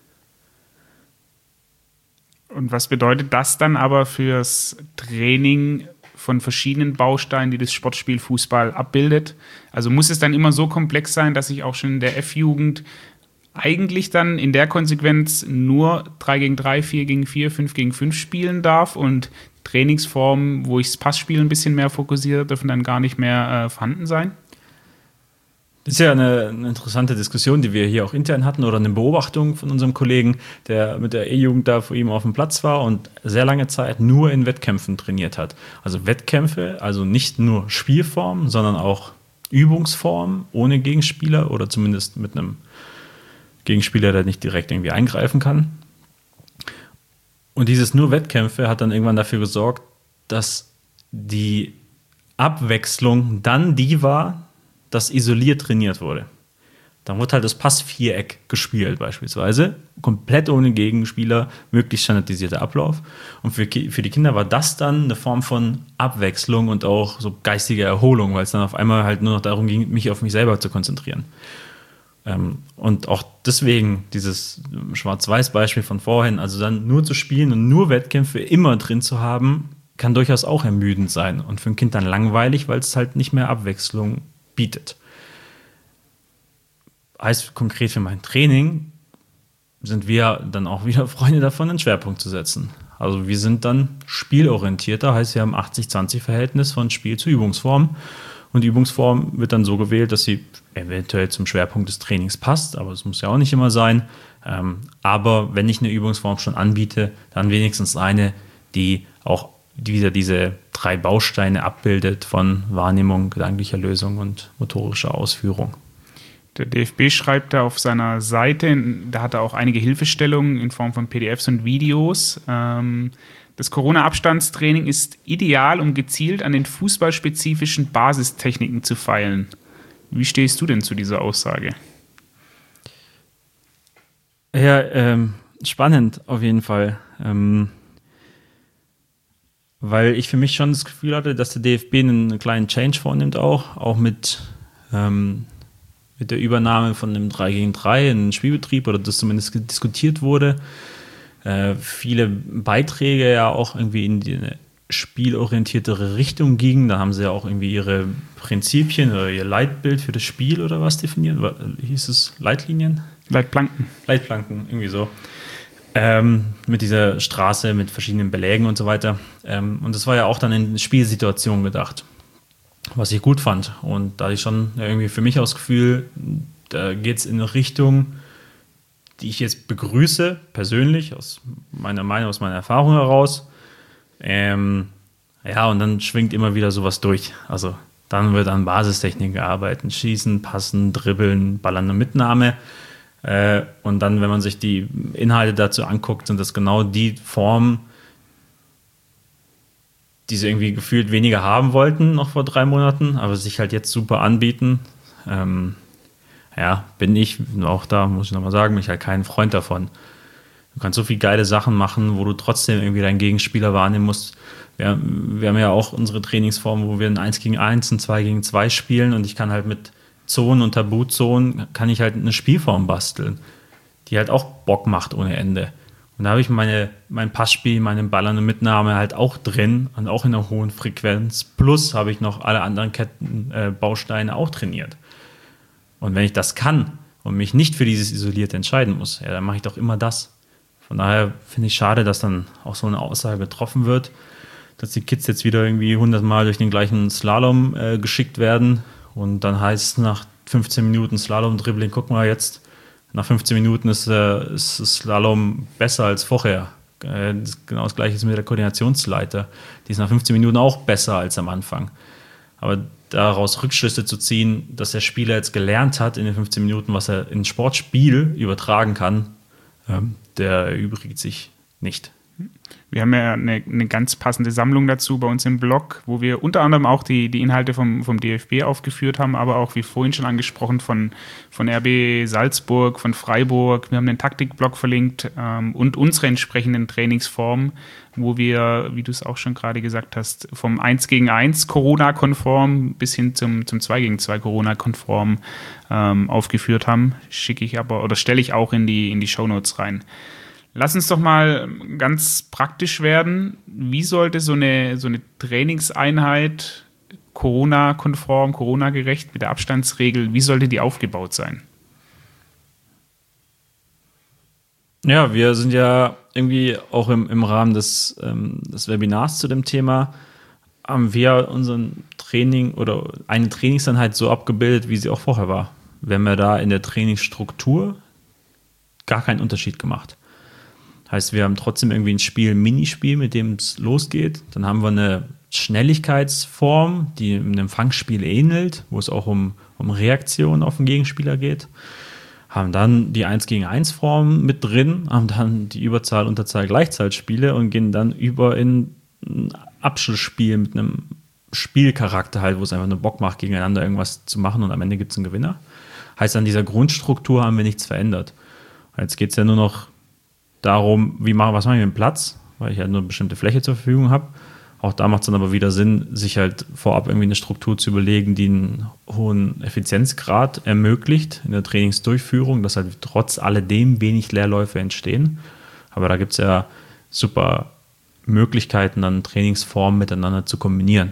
Und was bedeutet das dann aber fürs Training von verschiedenen Bausteinen, die das Sportspiel Fußball abbildet? Also muss es dann immer so komplex sein, dass ich auch schon in der F-Jugend eigentlich dann in der Konsequenz nur 3 gegen 3, 4 gegen 4, 5 gegen 5 spielen darf und Trainingsformen, wo ich das Passspiel ein bisschen mehr fokussiere, dürfen dann gar nicht mehr vorhanden sein? Das ist ja eine interessante Diskussion, die wir hier auch intern hatten oder eine Beobachtung von unserem Kollegen, der mit der E-Jugend da vor ihm auf dem Platz war und sehr lange Zeit nur in Wettkämpfen trainiert hat. Also Wettkämpfe, also nicht nur Spielformen, sondern auch Übungsformen ohne Gegenspieler oder zumindest mit einem Gegenspieler, der nicht direkt irgendwie eingreifen kann. Und dieses nur Wettkämpfe hat dann irgendwann dafür gesorgt, dass die Abwechslung dann die war, dass isoliert trainiert wurde. Dann wurde halt das Passviereck gespielt beispielsweise, komplett ohne Gegenspieler, möglichst standardisierter Ablauf. Und für die Kinder war das dann eine Form von Abwechslung und auch so geistige Erholung, weil es dann auf einmal halt nur noch darum ging, mich auf mich selber zu konzentrieren. Und auch deswegen dieses Schwarz-Weiß-Beispiel von vorhin, also dann nur zu spielen und nur Wettkämpfe immer drin zu haben, kann durchaus auch ermüdend sein und für ein Kind dann langweilig, weil es halt nicht mehr Abwechslung bietet. Heißt konkret für mein Training sind wir dann auch wieder Freunde davon, einen Schwerpunkt zu setzen. Also wir sind dann spielorientierter, heißt wir haben 80-20-Verhältnis von Spiel zu Übungsform. Und die Übungsform wird dann so gewählt, dass sie eventuell zum Schwerpunkt des Trainings passt, aber es muss ja auch nicht immer sein. Aber wenn ich eine Übungsform schon anbiete, dann wenigstens eine, die auch wieder diese 3 Bausteine abbildet von Wahrnehmung, gedanklicher Lösung und motorischer Ausführung. Der DFB schreibt da auf seiner Seite, da hat er auch einige Hilfestellungen in Form von PDFs und Videos. Das Corona-Abstandstraining ist ideal, um gezielt an den fußballspezifischen Basistechniken zu feilen. Wie stehst du denn zu dieser Aussage? Ja, spannend auf jeden Fall. Weil ich für mich schon das Gefühl hatte, dass der DFB einen kleinen Change vornimmt auch mit der Übernahme von einem 3 gegen 3 in den Spielbetrieb oder das zumindest diskutiert wurde. Viele Beiträge ja auch irgendwie in die spielorientiertere Richtung gingen. Da haben sie ja auch irgendwie ihre Prinzipien oder ihr Leitbild für das Spiel oder was definiert. Hieß es Leitlinien? Leitplanken, irgendwie so. Mit dieser Straße, mit verschiedenen Belägen und so weiter. Und das war ja auch dann in Spielsituationen gedacht, was ich gut fand. Und da hatte ich schon irgendwie für mich das Gefühl, da geht es in eine Richtung, die ich jetzt begrüße, persönlich, aus meiner Meinung, aus meiner Erfahrung heraus. Und dann schwingt immer wieder sowas durch. Also dann wird an Basistechnik gearbeitet, Schießen, Passen, Dribbeln, Ballern und Mitnahme. Und dann, wenn man sich die Inhalte dazu anguckt, sind das genau die Formen, die sie irgendwie gefühlt weniger haben wollten, noch vor 3 Monaten, aber sich halt jetzt super anbieten. Bin ich, auch da muss ich nochmal sagen, bin ich halt kein Freund davon. Du kannst so viele geile Sachen machen, wo du trotzdem irgendwie deinen Gegenspieler wahrnehmen musst. Wir haben ja auch unsere Trainingsform, wo wir ein 1 gegen 1, ein 2 gegen 2 spielen und ich kann halt mit Zonen und Tabuzonen kann ich halt eine Spielform basteln, die halt auch Bock macht ohne Ende. Und da habe ich mein Passspiel, meine ballernde Mitnahme halt auch drin und auch in einer hohen Frequenz. Plus habe ich noch alle anderen Kettenbausteine auch trainiert. Und wenn ich das kann und mich nicht für dieses Isolierte entscheiden muss, dann mache ich doch immer das. Von daher finde ich schade, dass dann auch so eine Aussage getroffen wird, dass die Kids jetzt wieder irgendwie 100 Mal durch den gleichen Slalom geschickt werden und dann heißt es nach 15 Minuten Slalom-Dribbling, guck mal jetzt, nach 15 Minuten ist Slalom besser als vorher. Genau das Gleiche ist mit der Koordinationsleiter. Die ist nach 15 Minuten auch besser als am Anfang. Aber daraus Rückschlüsse zu ziehen, dass der Spieler jetzt gelernt hat in den 15 Minuten, was er in Sportspiel übertragen kann, der erübrigt sich nicht. Wir haben ja eine ganz passende Sammlung dazu bei uns im Blog, wo wir unter anderem auch die Inhalte vom DFB aufgeführt haben, aber auch, wie vorhin schon angesprochen, von RB Salzburg, von Freiburg. Wir haben den Taktikblog verlinkt und unsere entsprechenden Trainingsformen, wo wir, wie du es auch schon gerade gesagt hast, vom 1 gegen 1 Corona-konform bis hin zum 2 gegen 2 Corona-konform aufgeführt haben. Stelle ich auch in die Shownotes rein. Lass uns doch mal ganz praktisch werden. Wie sollte so eine Trainingseinheit Corona-konform, Corona-gerecht mit der Abstandsregel, wie sollte die aufgebaut sein? Ja, wir sind ja irgendwie auch im Rahmen des Webinars zu dem Thema, haben wir unseren Training oder eine Trainingseinheit so abgebildet, wie sie auch vorher war. Wir haben ja da in der Trainingsstruktur gar keinen Unterschied gemacht. Heißt, wir haben trotzdem irgendwie ein Minispiel, mit dem es losgeht. Dann haben wir eine Schnelligkeitsform, die einem Fangspiel ähnelt, wo es auch um Reaktion auf den Gegenspieler geht. Haben dann die 1 gegen 1 Form mit drin, haben dann die Überzahl, Unterzahl, Gleichzahlspiele und gehen dann über in ein Abschlussspiel mit einem Spielcharakter halt, wo es einfach nur Bock macht, gegeneinander irgendwas zu machen und am Ende gibt es einen Gewinner. Heißt, an dieser Grundstruktur haben wir nichts verändert. Jetzt geht es ja nur noch darum, was mache ich mit dem Platz, weil ich halt nur eine bestimmte Fläche zur Verfügung habe. Auch da macht es dann aber wieder Sinn, sich halt vorab irgendwie eine Struktur zu überlegen, die einen hohen Effizienzgrad ermöglicht in der Trainingsdurchführung, dass halt trotz alledem wenig Leerläufe entstehen. Aber da gibt es ja super Möglichkeiten, dann Trainingsformen miteinander zu kombinieren.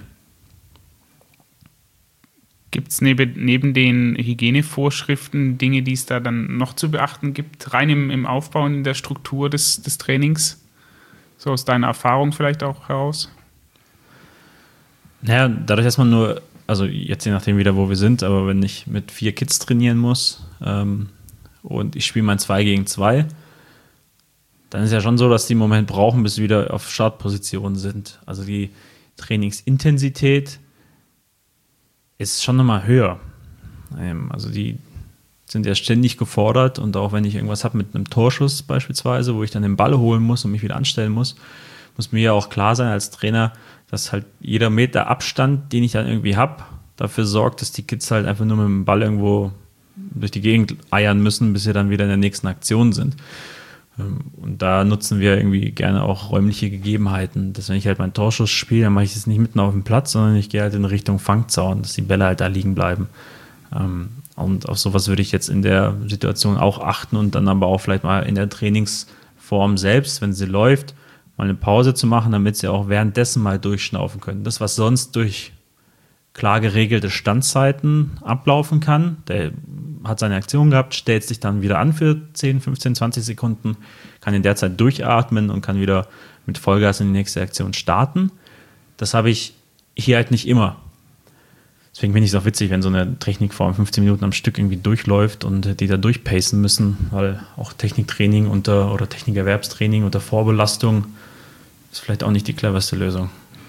Gibt es neben den Hygienevorschriften Dinge, die es da dann noch zu beachten gibt, rein im Aufbau in der Struktur des Trainings? So aus deiner Erfahrung vielleicht auch heraus? Naja, dadurch, dass man nur, also jetzt je nachdem wieder, wo wir sind, aber wenn ich mit 4 Kids trainieren muss und ich spiele mein 2 gegen 2, dann ist ja schon so, dass die einen Moment brauchen, bis sie wieder auf Startposition sind. Also die Trainingsintensität ist schon nochmal höher. Also die sind ja ständig gefordert und auch wenn ich irgendwas habe mit einem Torschuss beispielsweise, wo ich dann den Ball holen muss und mich wieder anstellen muss mir ja auch klar sein als Trainer, dass halt jeder Meter Abstand, den ich dann irgendwie habe, dafür sorgt, dass die Kids halt einfach nur mit dem Ball irgendwo durch die Gegend eiern müssen, bis sie dann wieder in der nächsten Aktion sind. Und da nutzen wir irgendwie gerne auch räumliche Gegebenheiten. Dass wenn ich halt meinen Torschuss spiele, dann mache ich es nicht mitten auf dem Platz, sondern ich gehe halt in Richtung Fangzaun, dass die Bälle halt da liegen bleiben. Und auf sowas würde ich jetzt in der Situation auch achten und dann aber auch vielleicht mal in der Trainingsform selbst, wenn sie läuft, mal eine Pause zu machen, damit sie auch währenddessen mal durchschnaufen können. Das, was sonst durch klar geregelte Standzeiten ablaufen kann, der hat seine Aktion gehabt, stellt sich dann wieder an für 10, 15, 20 Sekunden, kann in der Zeit durchatmen und kann wieder mit Vollgas in die nächste Aktion starten. Das habe ich hier halt nicht immer. Deswegen finde ich es auch witzig, wenn so eine Technikform 15 Minuten am Stück irgendwie durchläuft und die da durchpacen müssen, weil auch Techniktraining oder Technikerwerbstraining unter Vorbelastung ist vielleicht auch nicht die cleverste Lösung.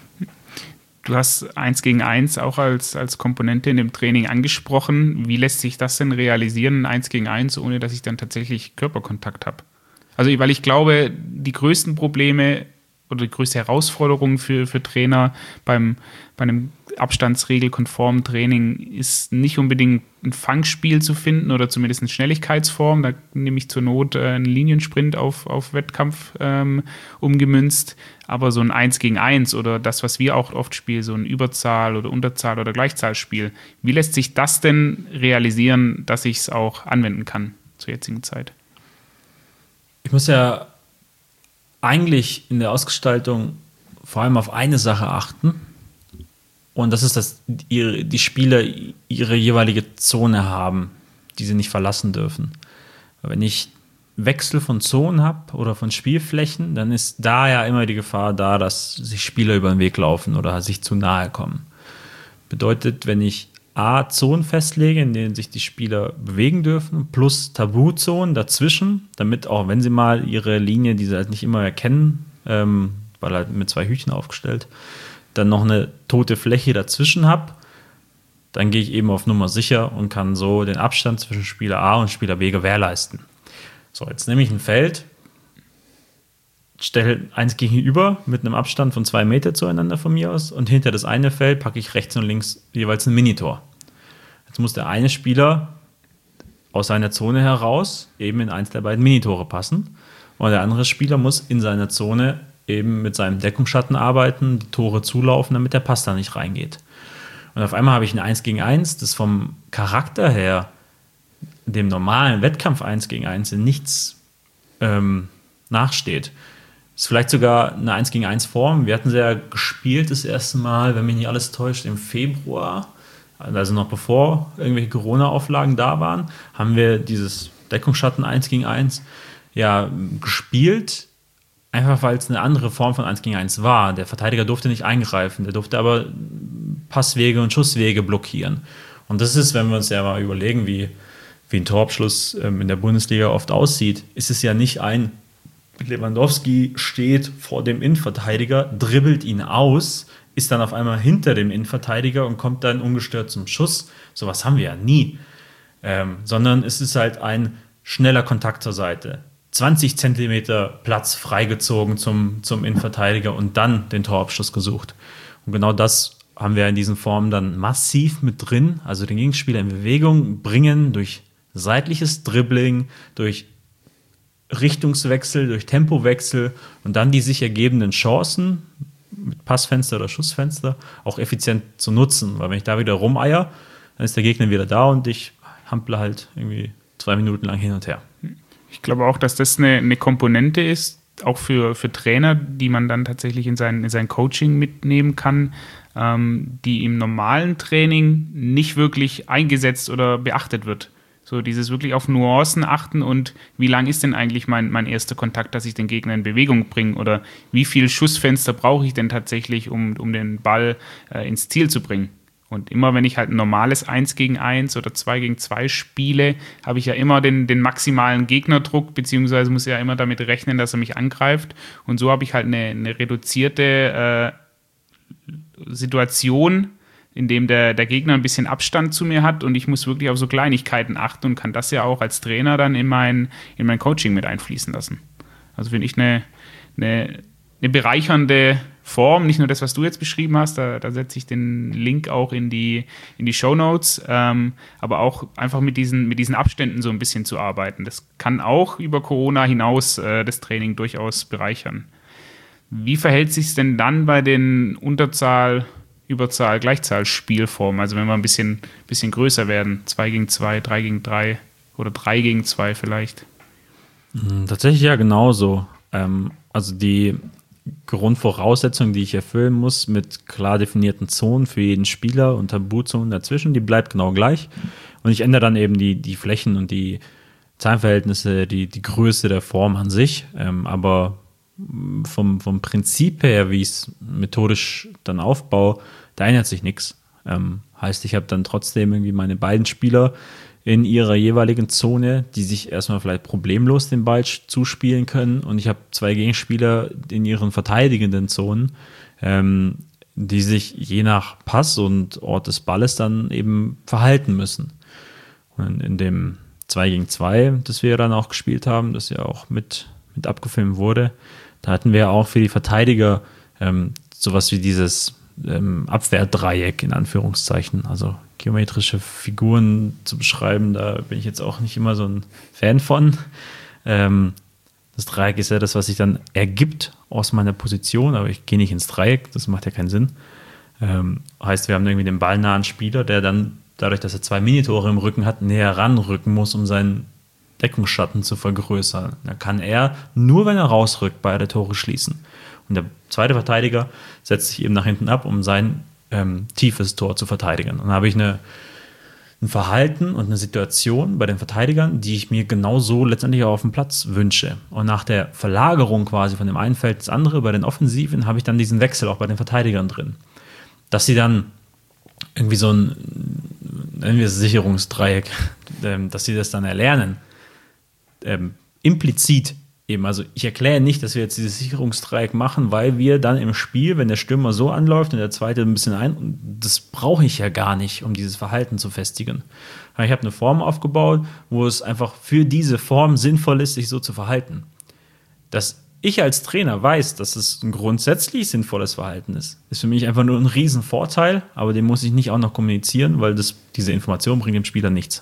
Du hast 1 gegen 1 auch als Komponente in dem Training angesprochen. Wie lässt sich das denn realisieren, 1 gegen 1, ohne dass ich dann tatsächlich Körperkontakt habe? Also, weil ich glaube, die größten Probleme oder die größte Herausforderung für Trainer bei einem abstandsregelkonformen Training ist nicht unbedingt ein Fangspiel zu finden oder zumindest eine Schnelligkeitsform. Da nehme ich zur Not einen Liniensprint auf Wettkampf umgemünzt. Aber so ein 1 gegen 1 oder das, was wir auch oft spielen, so ein Überzahl- oder Unterzahl- oder Gleichzahlspiel. Wie lässt sich das denn realisieren, dass ich es auch anwenden kann zur jetzigen Zeit? Ich muss ja eigentlich in der Ausgestaltung vor allem auf eine Sache achten. Und das ist, dass die Spieler ihre jeweilige Zone haben, die sie nicht verlassen dürfen. Wenn ich Wechsel von Zonen habe oder von Spielflächen, dann ist da ja immer die Gefahr da, dass sich Spieler über den Weg laufen oder sich zu nahe kommen. Bedeutet, wenn ich Zonen festlege, in denen sich die Spieler bewegen dürfen, plus Tabuzonen dazwischen, damit auch wenn sie mal ihre Linie, die sie halt nicht immer erkennen, weil halt mit 2 Hütchen aufgestellt, dann noch eine tote Fläche dazwischen habe, dann gehe ich eben auf Nummer sicher und kann so den Abstand zwischen Spieler A und Spieler B gewährleisten. So, jetzt nehme ich ein Feld, stelle eins gegenüber mit einem Abstand von 2 Meter zueinander von mir aus und hinter das eine Feld packe ich rechts und links jeweils ein Minitor. Jetzt muss der eine Spieler aus seiner Zone heraus eben in eins der beiden Minitore passen und der andere Spieler muss in seiner Zone eben mit seinem Deckungsschatten arbeiten, die Tore zulaufen, damit der Pass da nicht reingeht. Und auf einmal habe ich ein 1 gegen 1, das vom Charakter her dem normalen Wettkampf 1 gegen 1 in nichts nachsteht. Das ist vielleicht sogar eine 1 gegen 1 Form. Wir hatten sie ja gespielt das erste Mal, wenn mich nicht alles täuscht, im Februar, also noch bevor irgendwelche Corona-Auflagen da waren, haben wir dieses Deckungsschatten 1 gegen 1 ja gespielt. Einfach weil es eine andere Form von 1 gegen 1 war. Der Verteidiger durfte nicht eingreifen, der durfte aber Passwege und Schusswege blockieren. Und das ist, wenn wir uns ja mal überlegen, wie ein Torabschluss in der Bundesliga oft aussieht, ist es ja nicht ein Lewandowski steht vor dem Innenverteidiger, dribbelt ihn aus, ist dann auf einmal hinter dem Innenverteidiger und kommt dann ungestört zum Schuss. Sowas haben wir ja nie. Sondern es ist halt ein schneller Kontakt zur Seite. 20 Zentimeter Platz freigezogen zum Innenverteidiger und dann den Torabschluss gesucht. Und genau das haben wir in diesen Formen dann massiv mit drin, also den Gegenspieler in Bewegung bringen durch seitliches Dribbling, durch Richtungswechsel, durch Tempowechsel und dann die sich ergebenden Chancen mit Passfenster oder Schussfenster auch effizient zu nutzen. Weil wenn ich da wieder rumeier, dann ist der Gegner wieder da und ich hample halt irgendwie 2 Minuten lang hin und her. Ich glaube auch, dass das eine Komponente ist, auch für Trainer, die man dann tatsächlich in sein Coaching mitnehmen kann, die im normalen Training nicht wirklich eingesetzt oder beachtet wird. So dieses wirklich auf Nuancen achten und wie lang ist denn eigentlich mein erster Kontakt, dass ich den Gegner in Bewegung bringe oder wie viel Schussfenster brauche ich denn tatsächlich, um den Ball ins Ziel zu bringen. Und immer wenn ich halt ein normales 1 gegen 1 oder 2 gegen 2 spiele, habe ich ja immer den maximalen Gegnerdruck, beziehungsweise muss ja immer damit rechnen, dass er mich angreift. Und so habe ich halt eine reduzierte Situation, in dem der Gegner ein bisschen Abstand zu mir hat und ich muss wirklich auf so Kleinigkeiten achten und kann das ja auch als Trainer dann in mein Coaching mit einfließen lassen. Also finde ich eine bereichernde Form, nicht nur das, was du jetzt beschrieben hast, da setze ich den Link auch in die Shownotes, aber auch einfach mit diesen Abständen so ein bisschen zu arbeiten. Das kann auch über Corona hinaus das Training durchaus bereichern. Wie verhält sich es denn dann bei den Unterzahl, Überzahl, Gleichzahl-Spielformen? Also wenn wir ein bisschen größer werden, 2 gegen 2, 3 gegen 3 oder 3 gegen 2 vielleicht. Tatsächlich ja genauso. Also die Grundvoraussetzung, die ich erfüllen muss mit klar definierten Zonen für jeden Spieler und Tabuzonen dazwischen, die bleibt genau gleich. Und ich ändere dann eben die Flächen und die Zahlenverhältnisse, die Größe der Form an sich. Aber vom Prinzip her, wie ich es methodisch dann aufbaue, da ändert sich nichts. Heißt, ich habe dann trotzdem irgendwie meine beiden Spieler in ihrer jeweiligen Zone, die sich erstmal vielleicht problemlos den Ball zuspielen können. Und ich habe 2 Gegenspieler in ihren verteidigenden Zonen, die sich je nach Pass und Ort des Balles dann eben verhalten müssen. Und in dem 2 gegen 2, das wir dann auch gespielt haben, das ja auch mit abgefilmt wurde, da hatten wir auch für die Verteidiger sowas wie dieses Abwehrdreieck in Anführungszeichen, also geometrische Figuren zu beschreiben, da bin ich jetzt auch nicht immer so ein Fan von. Das Dreieck ist ja das, was sich dann ergibt aus meiner Position, aber ich gehe nicht ins Dreieck, das macht ja keinen Sinn. Heißt, wir haben irgendwie den ballnahen Spieler, der dann, dadurch, dass er 2 Minitore im Rücken hat, näher ranrücken muss, um seinen Deckungsschatten zu vergrößern. Da kann er, nur wenn er rausrückt, beide Tore schließen. Und der zweite Verteidiger setzt sich eben nach hinten ab, um sein tiefes Tor zu verteidigen. Und dann habe ich ein Verhalten und eine Situation bei den Verteidigern, die ich mir genauso letztendlich auch auf dem Platz wünsche. Und nach der Verlagerung quasi von dem einen Feld ins andere bei den Offensiven habe ich dann diesen Wechsel auch bei den Verteidigern drin. Dass sie dann irgendwie so ein, nennen wir es Sicherungsdreieck, dass sie das dann erlernen, implizit eben, also ich erkläre nicht, dass wir jetzt dieses Sicherungsdreieck machen, weil wir dann im Spiel, wenn der Stürmer so anläuft und der zweite ein bisschen das brauche ich ja gar nicht, um dieses Verhalten zu festigen. Ich habe eine Form aufgebaut, wo es einfach für diese Form sinnvoll ist, sich so zu verhalten. Dass ich als Trainer weiß, dass es ein grundsätzlich sinnvolles Verhalten ist für mich einfach nur ein Riesenvorteil, aber den muss ich nicht auch noch kommunizieren, weil diese Information bringt dem Spieler nichts.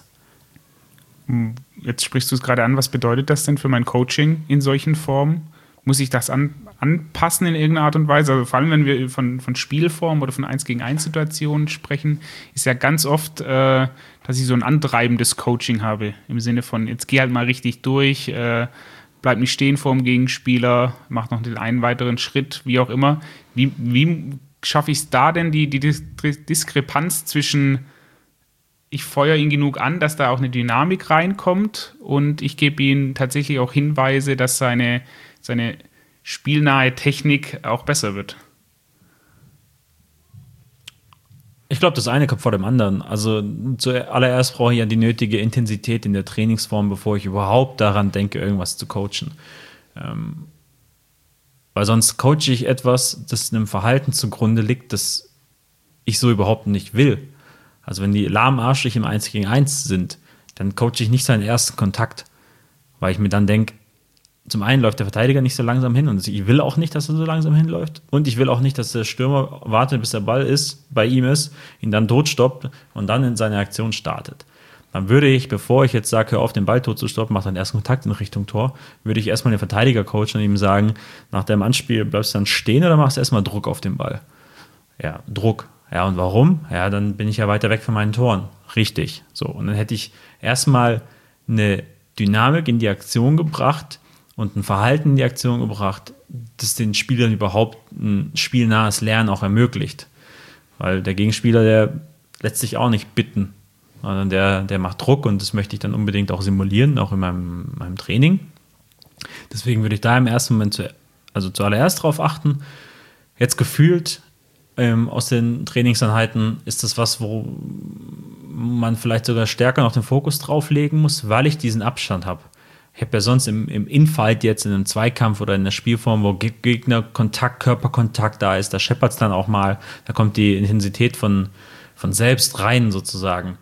Jetzt sprichst du es gerade an, was bedeutet das denn für mein Coaching in solchen Formen? Muss ich das anpassen in irgendeiner Art und Weise? Also vor allem, wenn wir von Spielformen oder von 1-gegen-1-Situationen sprechen, ist ja ganz oft, dass ich so ein antreibendes Coaching habe. Im Sinne von, jetzt geh halt mal richtig durch, bleib nicht stehen vor dem Gegenspieler, mach noch den einen weiteren Schritt, wie auch immer. Wie schaffe ich es da denn, die Diskrepanz zwischen ich feuere ihn genug an, dass da auch eine Dynamik reinkommt und ich gebe ihm tatsächlich auch Hinweise, dass seine spielnahe Technik auch besser wird. Ich glaube, das eine kommt vor dem anderen. Also zuallererst brauche ich ja die nötige Intensität in der Trainingsform, bevor ich überhaupt daran denke, irgendwas zu coachen. Weil sonst coache ich etwas, das einem Verhalten zugrunde liegt, das ich so überhaupt nicht will. Also wenn die lahmarschig im 1-gegen-1 sind, dann coache ich nicht seinen ersten Kontakt, weil ich mir dann denke, zum einen läuft der Verteidiger nicht so langsam hin und ich will auch nicht, dass er so langsam hinläuft und ich will auch nicht, dass der Stürmer wartet, bis der Ball bei ihm ist, ihn dann tot stoppt und dann in seine Aktion startet. Dann würde ich, bevor ich jetzt sage, hör auf, den Ball tot zu stoppen, mach deinen ersten Kontakt in Richtung Tor, würde ich erstmal den Verteidiger coachen und ihm sagen, nach deinem Anspiel bleibst du dann stehen oder machst du erstmal Druck auf den Ball? Ja, Druck. Ja, und warum? Ja, dann bin ich ja weiter weg von meinen Toren. Richtig. So, und dann hätte ich erstmal eine Dynamik in die Aktion gebracht und ein Verhalten in die Aktion gebracht, das den Spielern überhaupt ein spielnahes Lernen auch ermöglicht. Weil der Gegenspieler, der lässt sich auch nicht bitten, sondern der macht Druck und das möchte ich dann unbedingt auch simulieren, auch in meinem Training. Deswegen würde ich da im ersten Moment zuallererst drauf achten. Jetzt gefühlt aus den Trainingseinheiten ist das was, wo man vielleicht sogar stärker noch den Fokus drauf legen muss, weil ich diesen Abstand habe. Ich habe ja sonst im Infight jetzt in einem Zweikampf oder in der Spielform, wo Gegnerkontakt, Körperkontakt da ist, da scheppert es dann auch mal, da kommt die Intensität von selbst rein sozusagen.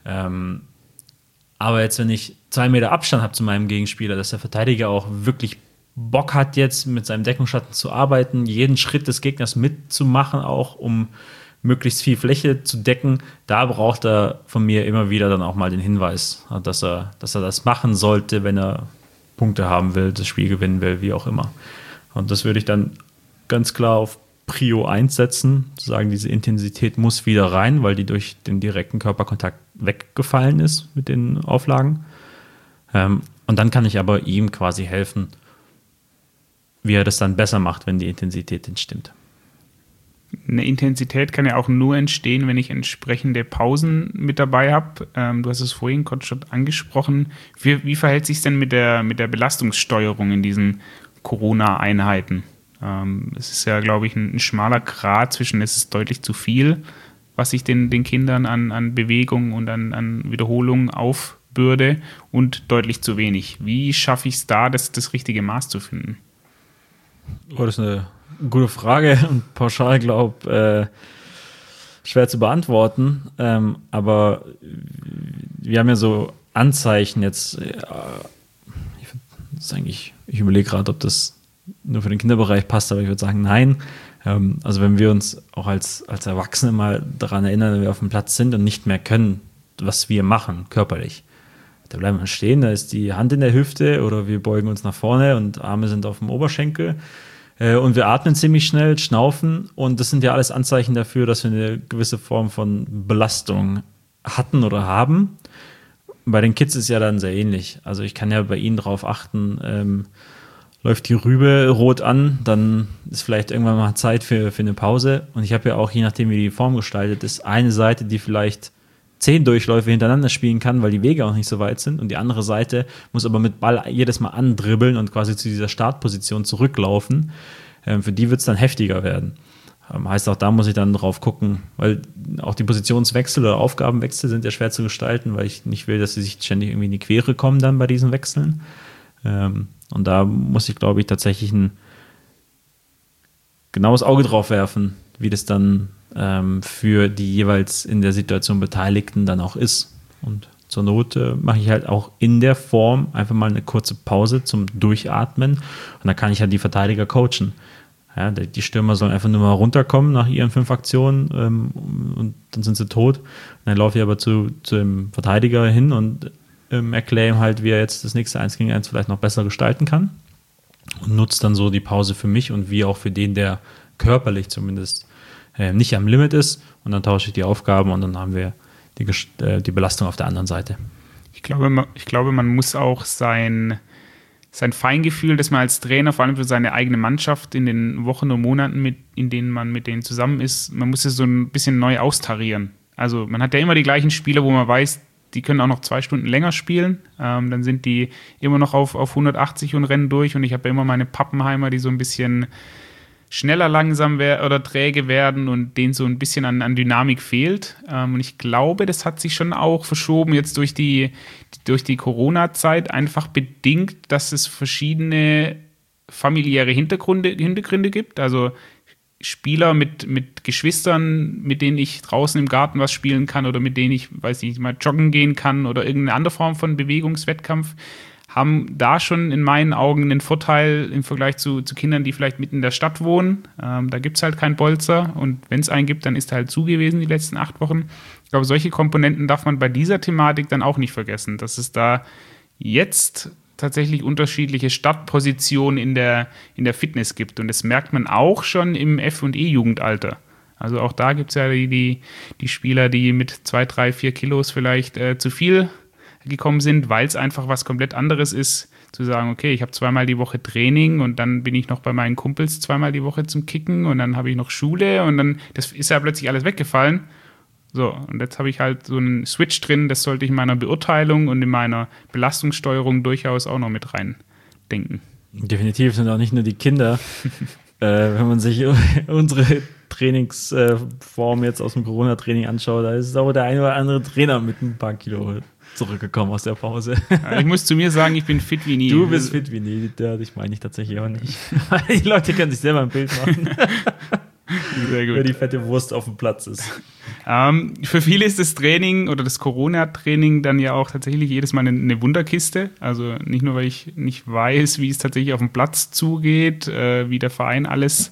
Aber jetzt, wenn ich 2 Meter Abstand habe zu meinem Gegenspieler, dass der Verteidiger auch wirklich Bock hat, jetzt mit seinem Deckungsschatten zu arbeiten, jeden Schritt des Gegners mitzumachen, auch um möglichst viel Fläche zu decken, da braucht er von mir immer wieder dann auch mal den Hinweis, dass er das machen sollte, wenn er Punkte haben will, das Spiel gewinnen will, wie auch immer. Und das würde ich dann ganz klar auf Prio 1 setzen, zu sagen, diese Intensität muss wieder rein, weil die durch den direkten Körperkontakt weggefallen ist mit den Auflagen. Und dann kann ich aber ihm quasi helfen, wie er das dann besser macht, wenn die Intensität denn stimmt. Eine Intensität kann ja auch nur entstehen, wenn ich entsprechende Pausen mit dabei habe. Du hast es vorhin kurz schon angesprochen. Wie verhält sich es denn mit der Belastungssteuerung in diesen Corona-Einheiten? Es ist ja, glaube ich, ein schmaler Grat zwischen, es ist deutlich zu viel was ich den Kindern an Bewegung und an Wiederholungen aufbürde und deutlich zu wenig. Wie schaffe ich es da, das richtige Maß zu finden? Oh, das ist eine gute Frage und pauschal, glaube schwer zu beantworten. Aber wir haben ja so Anzeichen jetzt. Ich überlege gerade, ob das nur für den Kinderbereich passt, aber ich würde sagen, nein. Also wenn wir uns auch als Erwachsene mal daran erinnern, wenn wir auf dem Platz sind und nicht mehr können, was wir machen, körperlich. Da bleiben wir stehen, da ist die Hand in der Hüfte oder wir beugen uns nach vorne und Arme sind auf dem Oberschenkel. Und wir atmen ziemlich schnell, schnaufen und das sind ja alles Anzeichen dafür, dass wir eine gewisse Form von Belastung hatten oder haben. Bei den Kids ist es ja dann sehr ähnlich. Also ich kann ja bei ihnen darauf achten, läuft die Rübe rot an, dann ist vielleicht irgendwann mal Zeit für eine Pause. Und ich habe ja auch, je nachdem wie die Form gestaltet ist, eine Seite, die vielleicht 10 Durchläufe hintereinander spielen kann, weil die Wege auch nicht so weit sind. Und die andere Seite muss aber mit Ball jedes Mal andribbeln und quasi zu dieser Startposition zurücklaufen. Für die wird es dann heftiger werden. Heißt auch, da muss ich dann drauf gucken, weil auch die Positionswechsel oder Aufgabenwechsel sind ja schwer zu gestalten, weil ich nicht will, dass sie sich ständig irgendwie in die Quere kommen dann bei diesen Wechseln. Und da muss ich, glaube ich, tatsächlich ein genaues Auge drauf werfen, wie das dann für die jeweils in der Situation Beteiligten dann auch ist. Und zur Not mache ich halt auch in der Form einfach mal eine kurze Pause zum Durchatmen und dann kann ich halt die Verteidiger coachen. Ja, die Stürmer sollen einfach nur mal runterkommen nach ihren 5 Aktionen und dann sind sie tot. Und dann laufe ich aber zu dem Verteidiger hin und erkläre ihm halt, wie er jetzt das nächste 1 gegen 1 vielleicht noch besser gestalten kann und nutze dann so die Pause für mich und wie auch für den, der körperlich zumindest nicht am Limit ist und dann tausche ich die Aufgaben und dann haben wir die Belastung auf der anderen Seite. Ich glaube, man muss auch sein Feingefühl, das man als Trainer, vor allem für seine eigene Mannschaft in den Wochen und Monaten, in denen man mit denen zusammen ist, man muss es so ein bisschen neu austarieren. Also man hat ja immer die gleichen Spieler, wo man weiß, die können auch noch 2 Stunden länger spielen. Dann sind die immer noch auf 180 und rennen durch und ich habe ja immer meine Pappenheimer, die so ein bisschen schneller langsam oder träge werden und denen so ein bisschen an Dynamik fehlt. Und ich glaube, das hat sich schon auch verschoben jetzt durch die Corona-Zeit, einfach bedingt, dass es verschiedene familiäre Hintergründe gibt. Also Spieler mit Geschwistern, mit denen ich draußen im Garten was spielen kann oder mit denen ich, weiß nicht, mal joggen gehen kann oder irgendeine andere Form von Bewegungswettkampf, haben da schon in meinen Augen einen Vorteil im Vergleich zu Kindern, die vielleicht mitten in der Stadt wohnen. Da gibt es halt keinen Bolzer und wenn es einen gibt, dann ist er halt zu gewesen die letzten 8 Wochen. Ich glaube, solche Komponenten darf man bei dieser Thematik dann auch nicht vergessen, dass es da jetzt tatsächlich unterschiedliche Startpositionen in der Fitness gibt und das merkt man auch schon im F- und E-Jugendalter. Also auch da gibt es ja die Spieler, die mit 2, 3, 4 Kilos vielleicht zu viel gekommen sind, weil es einfach was komplett anderes ist, zu sagen, okay, ich habe 2-mal die Woche Training und dann bin ich noch bei meinen Kumpels 2-mal die Woche zum Kicken und dann habe ich noch Schule und dann das ist ja plötzlich alles weggefallen. So, und jetzt habe ich halt so einen Switch drin, das sollte ich in meiner Beurteilung und in meiner Belastungssteuerung durchaus auch noch mit reindenken. Definitiv sind auch nicht nur die Kinder. Wenn man sich unsere Trainingsform jetzt aus dem Corona-Training anschaut, da ist auch der ein oder andere Trainer mit ein paar Kilo zurückgekommen aus der Pause. Ich muss zu mir sagen, ich bin fit wie nie. Du bist fit wie nie, ich meine ich tatsächlich auch nicht. Die Leute können sich selber ein Bild machen. Sehr gut. Wer die fette Wurst auf dem Platz ist. Für viele ist das Training oder das Corona-Training dann ja auch tatsächlich jedes Mal eine Wunderkiste. Also nicht nur, weil ich nicht weiß, wie es tatsächlich auf dem Platz zugeht, wie der Verein alles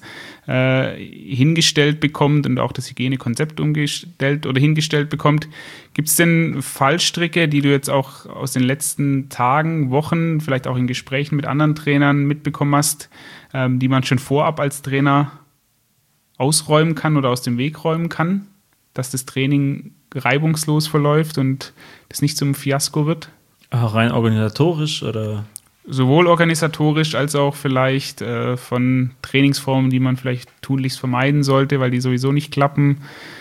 hingestellt bekommt und auch das Hygienekonzept umgestellt oder hingestellt bekommt. Gibt es denn Fallstricke, die du jetzt auch aus den letzten Tagen, Wochen, vielleicht auch in Gesprächen mit anderen Trainern mitbekommen hast, die man schon vorab als Trainer ausräumen kann oder aus dem Weg räumen kann, dass das Training reibungslos verläuft und das nicht zum Fiasko wird? Rein organisatorisch oder? Sowohl organisatorisch als auch vielleicht von Trainingsformen, die man vielleicht tunlichst vermeiden sollte, weil die sowieso nicht klappen.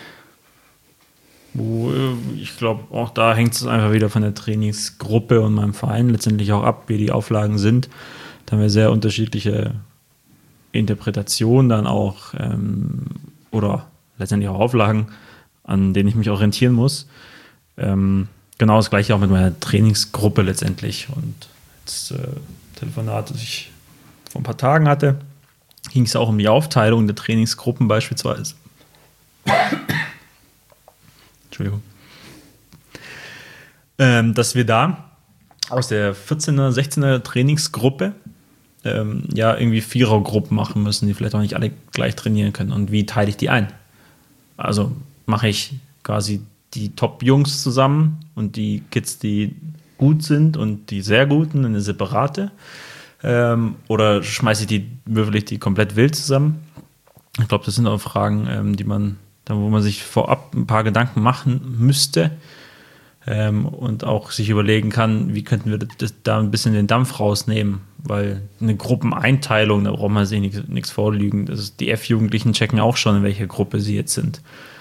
Ich glaube, auch da hängt es einfach wieder von der Trainingsgruppe und meinem Verein letztendlich auch ab, wie die Auflagen sind. Da haben wir sehr unterschiedliche Interpretationen dann auch oder letztendlich auch Auflagen. an denen ich mich orientieren muss. Genau das Gleiche auch mit meiner Trainingsgruppe letztendlich. Und das Telefonat, das ich vor ein paar Tagen hatte, ging es auch um die Aufteilung der Trainingsgruppen beispielsweise. Entschuldigung. Dass wir da aus der 14er, 16er Trainingsgruppe irgendwie Vierergruppen machen müssen, die vielleicht auch nicht alle gleich trainieren können. Und wie teile ich die ein? Also mache ich quasi die Top-Jungs zusammen und die Kids, die gut sind und die sehr guten in eine separate. Oder würfel ich die komplett wild zusammen? Ich glaube, das sind auch Fragen, wo man sich vorab ein paar Gedanken machen müsste und auch sich überlegen kann, wie könnten wir da ein bisschen den Dampf rausnehmen, weil eine Gruppeneinteilung, da braucht man sich nichts vorlügen. Die F-Jugendlichen checken auch schon, in welcher Gruppe sie jetzt sind.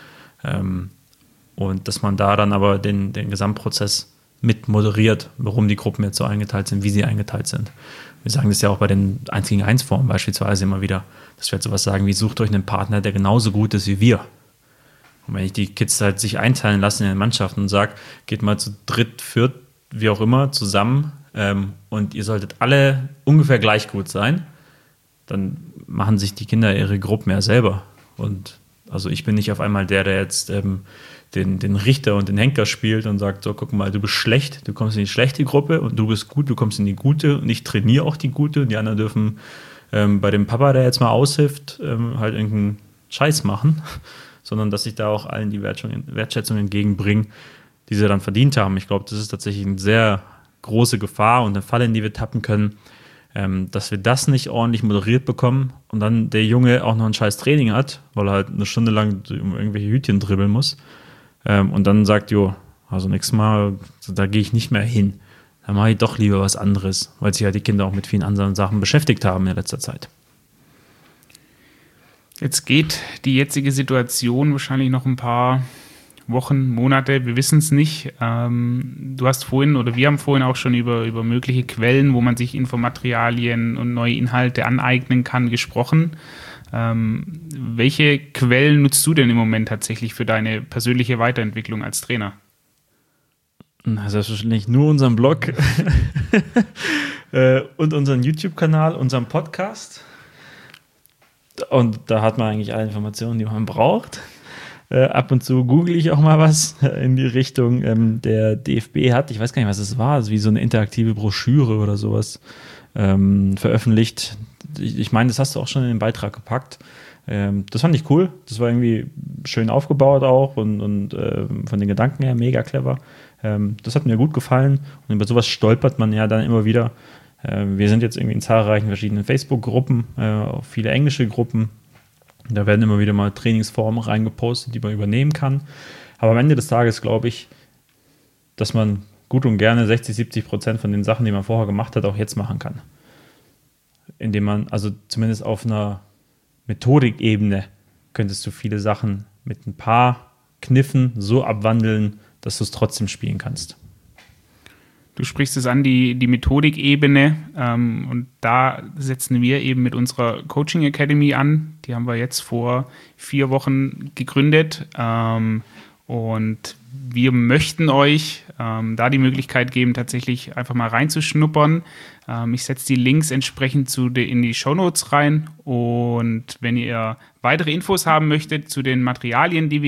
Und dass man da dann aber den Gesamtprozess mit moderiert, warum die Gruppen jetzt so eingeteilt sind, wie sie eingeteilt sind. Wir sagen das ja auch bei den 1-gegen-1-Formen beispielsweise immer wieder, dass wir halt sowas sagen wie, sucht euch einen Partner, der genauso gut ist wie wir. Und wenn ich die Kids halt sich einteilen lasse in den Mannschaften und sage, geht mal zu dritt, viert, wie auch immer, zusammen und ihr solltet alle ungefähr gleich gut sein, dann machen sich die Kinder ihre Gruppen ja selber. Und also ich bin nicht auf einmal der jetzt den Richter und den Henker spielt und sagt, so, guck mal, du bist schlecht, du kommst in die schlechte Gruppe und du bist gut, du kommst in die gute und ich trainiere auch die gute und die anderen dürfen bei dem Papa, der jetzt mal aushilft, halt irgendeinen Scheiß machen, sondern dass ich da auch allen die Wertschätzung entgegenbringe, die sie dann verdient haben. Ich glaube, das ist tatsächlich eine sehr große Gefahr und eine Falle, in die wir tappen können, dass wir das nicht ordentlich moderiert bekommen und dann der Junge auch noch ein scheiß Training hat, weil er halt eine Stunde lang um irgendwelche Hütchen dribbeln muss und dann sagt, also nächstes Mal, da gehe ich nicht mehr hin. Dann mache ich doch lieber was anderes, weil sich ja die Kinder auch mit vielen anderen Sachen beschäftigt haben in letzter Zeit. Jetzt geht die jetzige Situation wahrscheinlich noch ein paar Wochen, Monate, wir wissen es nicht. Wir haben vorhin auch schon über mögliche Quellen, wo man sich Infomaterialien und neue Inhalte aneignen kann, gesprochen. Welche Quellen nutzt du denn im Moment tatsächlich für deine persönliche Weiterentwicklung als Trainer? Selbstverständlich nur unseren Blog und unseren YouTube-Kanal, unseren Podcast. Und da hat man eigentlich alle Informationen, die man braucht. Ab und zu google ich auch mal was in die Richtung. Der DFB hat, ich weiß gar nicht, was es war, also wie so eine interaktive Broschüre oder sowas veröffentlicht. Ich meine, das hast du auch schon in den Beitrag gepackt. Das fand ich cool. Das war irgendwie schön aufgebaut auch und von den Gedanken her mega clever. Das hat mir gut gefallen. Und über sowas stolpert man ja dann immer wieder. Wir sind jetzt irgendwie in zahlreichen verschiedenen Facebook-Gruppen, auch viele englische Gruppen. Da werden immer wieder mal Trainingsformen reingepostet, die man übernehmen kann. Aber am Ende des Tages glaube ich, dass man gut und gerne 60-70% von den Sachen, die man vorher gemacht hat, auch jetzt machen kann. Indem man, also zumindest auf einer Methodikebene, könntest du viele Sachen mit ein paar Kniffen so abwandeln, dass du es trotzdem spielen kannst. Du sprichst es an, die Methodikebene, und da setzen wir eben mit unserer Coaching Academy an. Die haben wir jetzt vor 4 Wochen gegründet, und wir möchten euch da die Möglichkeit geben, tatsächlich einfach mal reinzuschnuppern. Ich setze die Links entsprechend in die Shownotes rein, und wenn ihr weitere Infos haben möchtet zu den Materialien, die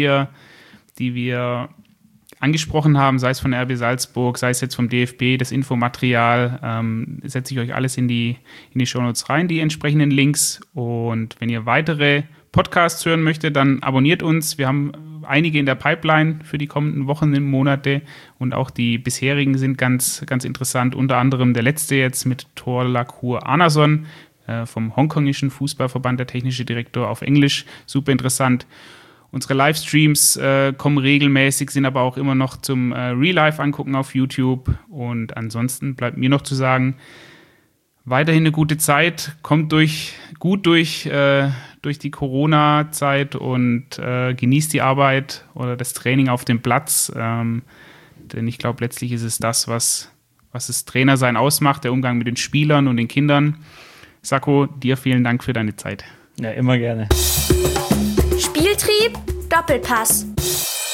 wir angesprochen haben, sei es von RB Salzburg, sei es jetzt vom DFB, das Infomaterial, setze ich euch alles in die Shownotes rein, die entsprechenden Links. Und wenn ihr weitere Podcasts hören möchtet, dann abonniert uns. Wir haben einige in der Pipeline für die kommenden Wochen und Monate, und auch die bisherigen sind ganz, ganz interessant. Unter anderem der letzte jetzt mit Thorlakur Arnason vom hongkongischen Fußballverband, der technische Direktor auf Englisch. Super interessant. Unsere Livestreams kommen regelmäßig, sind aber auch immer noch zum Real Life angucken auf YouTube. Und ansonsten bleibt mir noch zu sagen, weiterhin eine gute Zeit, kommt gut durch die Corona-Zeit und genießt die Arbeit oder das Training auf dem Platz. Denn ich glaube, letztlich ist es das, was das Trainersein ausmacht, der Umgang mit den Spielern und den Kindern. Sacco, dir vielen Dank für deine Zeit. Ja, immer gerne. Spieltrieb, Doppelpass.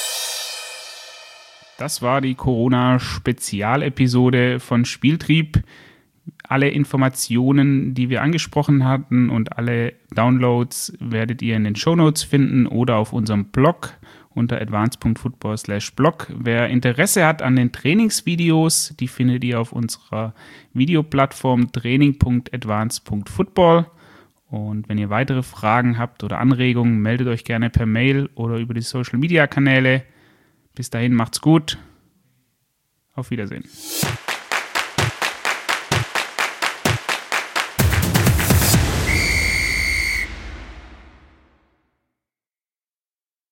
Das war die Corona-Spezialepisode von Spieltrieb. Alle Informationen, die wir angesprochen hatten und alle Downloads werdet ihr in den Shownotes finden oder auf unserem Blog unter advance.football/blog. Wer Interesse hat an den Trainingsvideos, die findet ihr auf unserer Videoplattform training.advance.football. Und wenn ihr weitere Fragen habt oder Anregungen, meldet euch gerne per Mail oder über die Social-Media-Kanäle. Bis dahin, macht's gut. Auf Wiedersehen.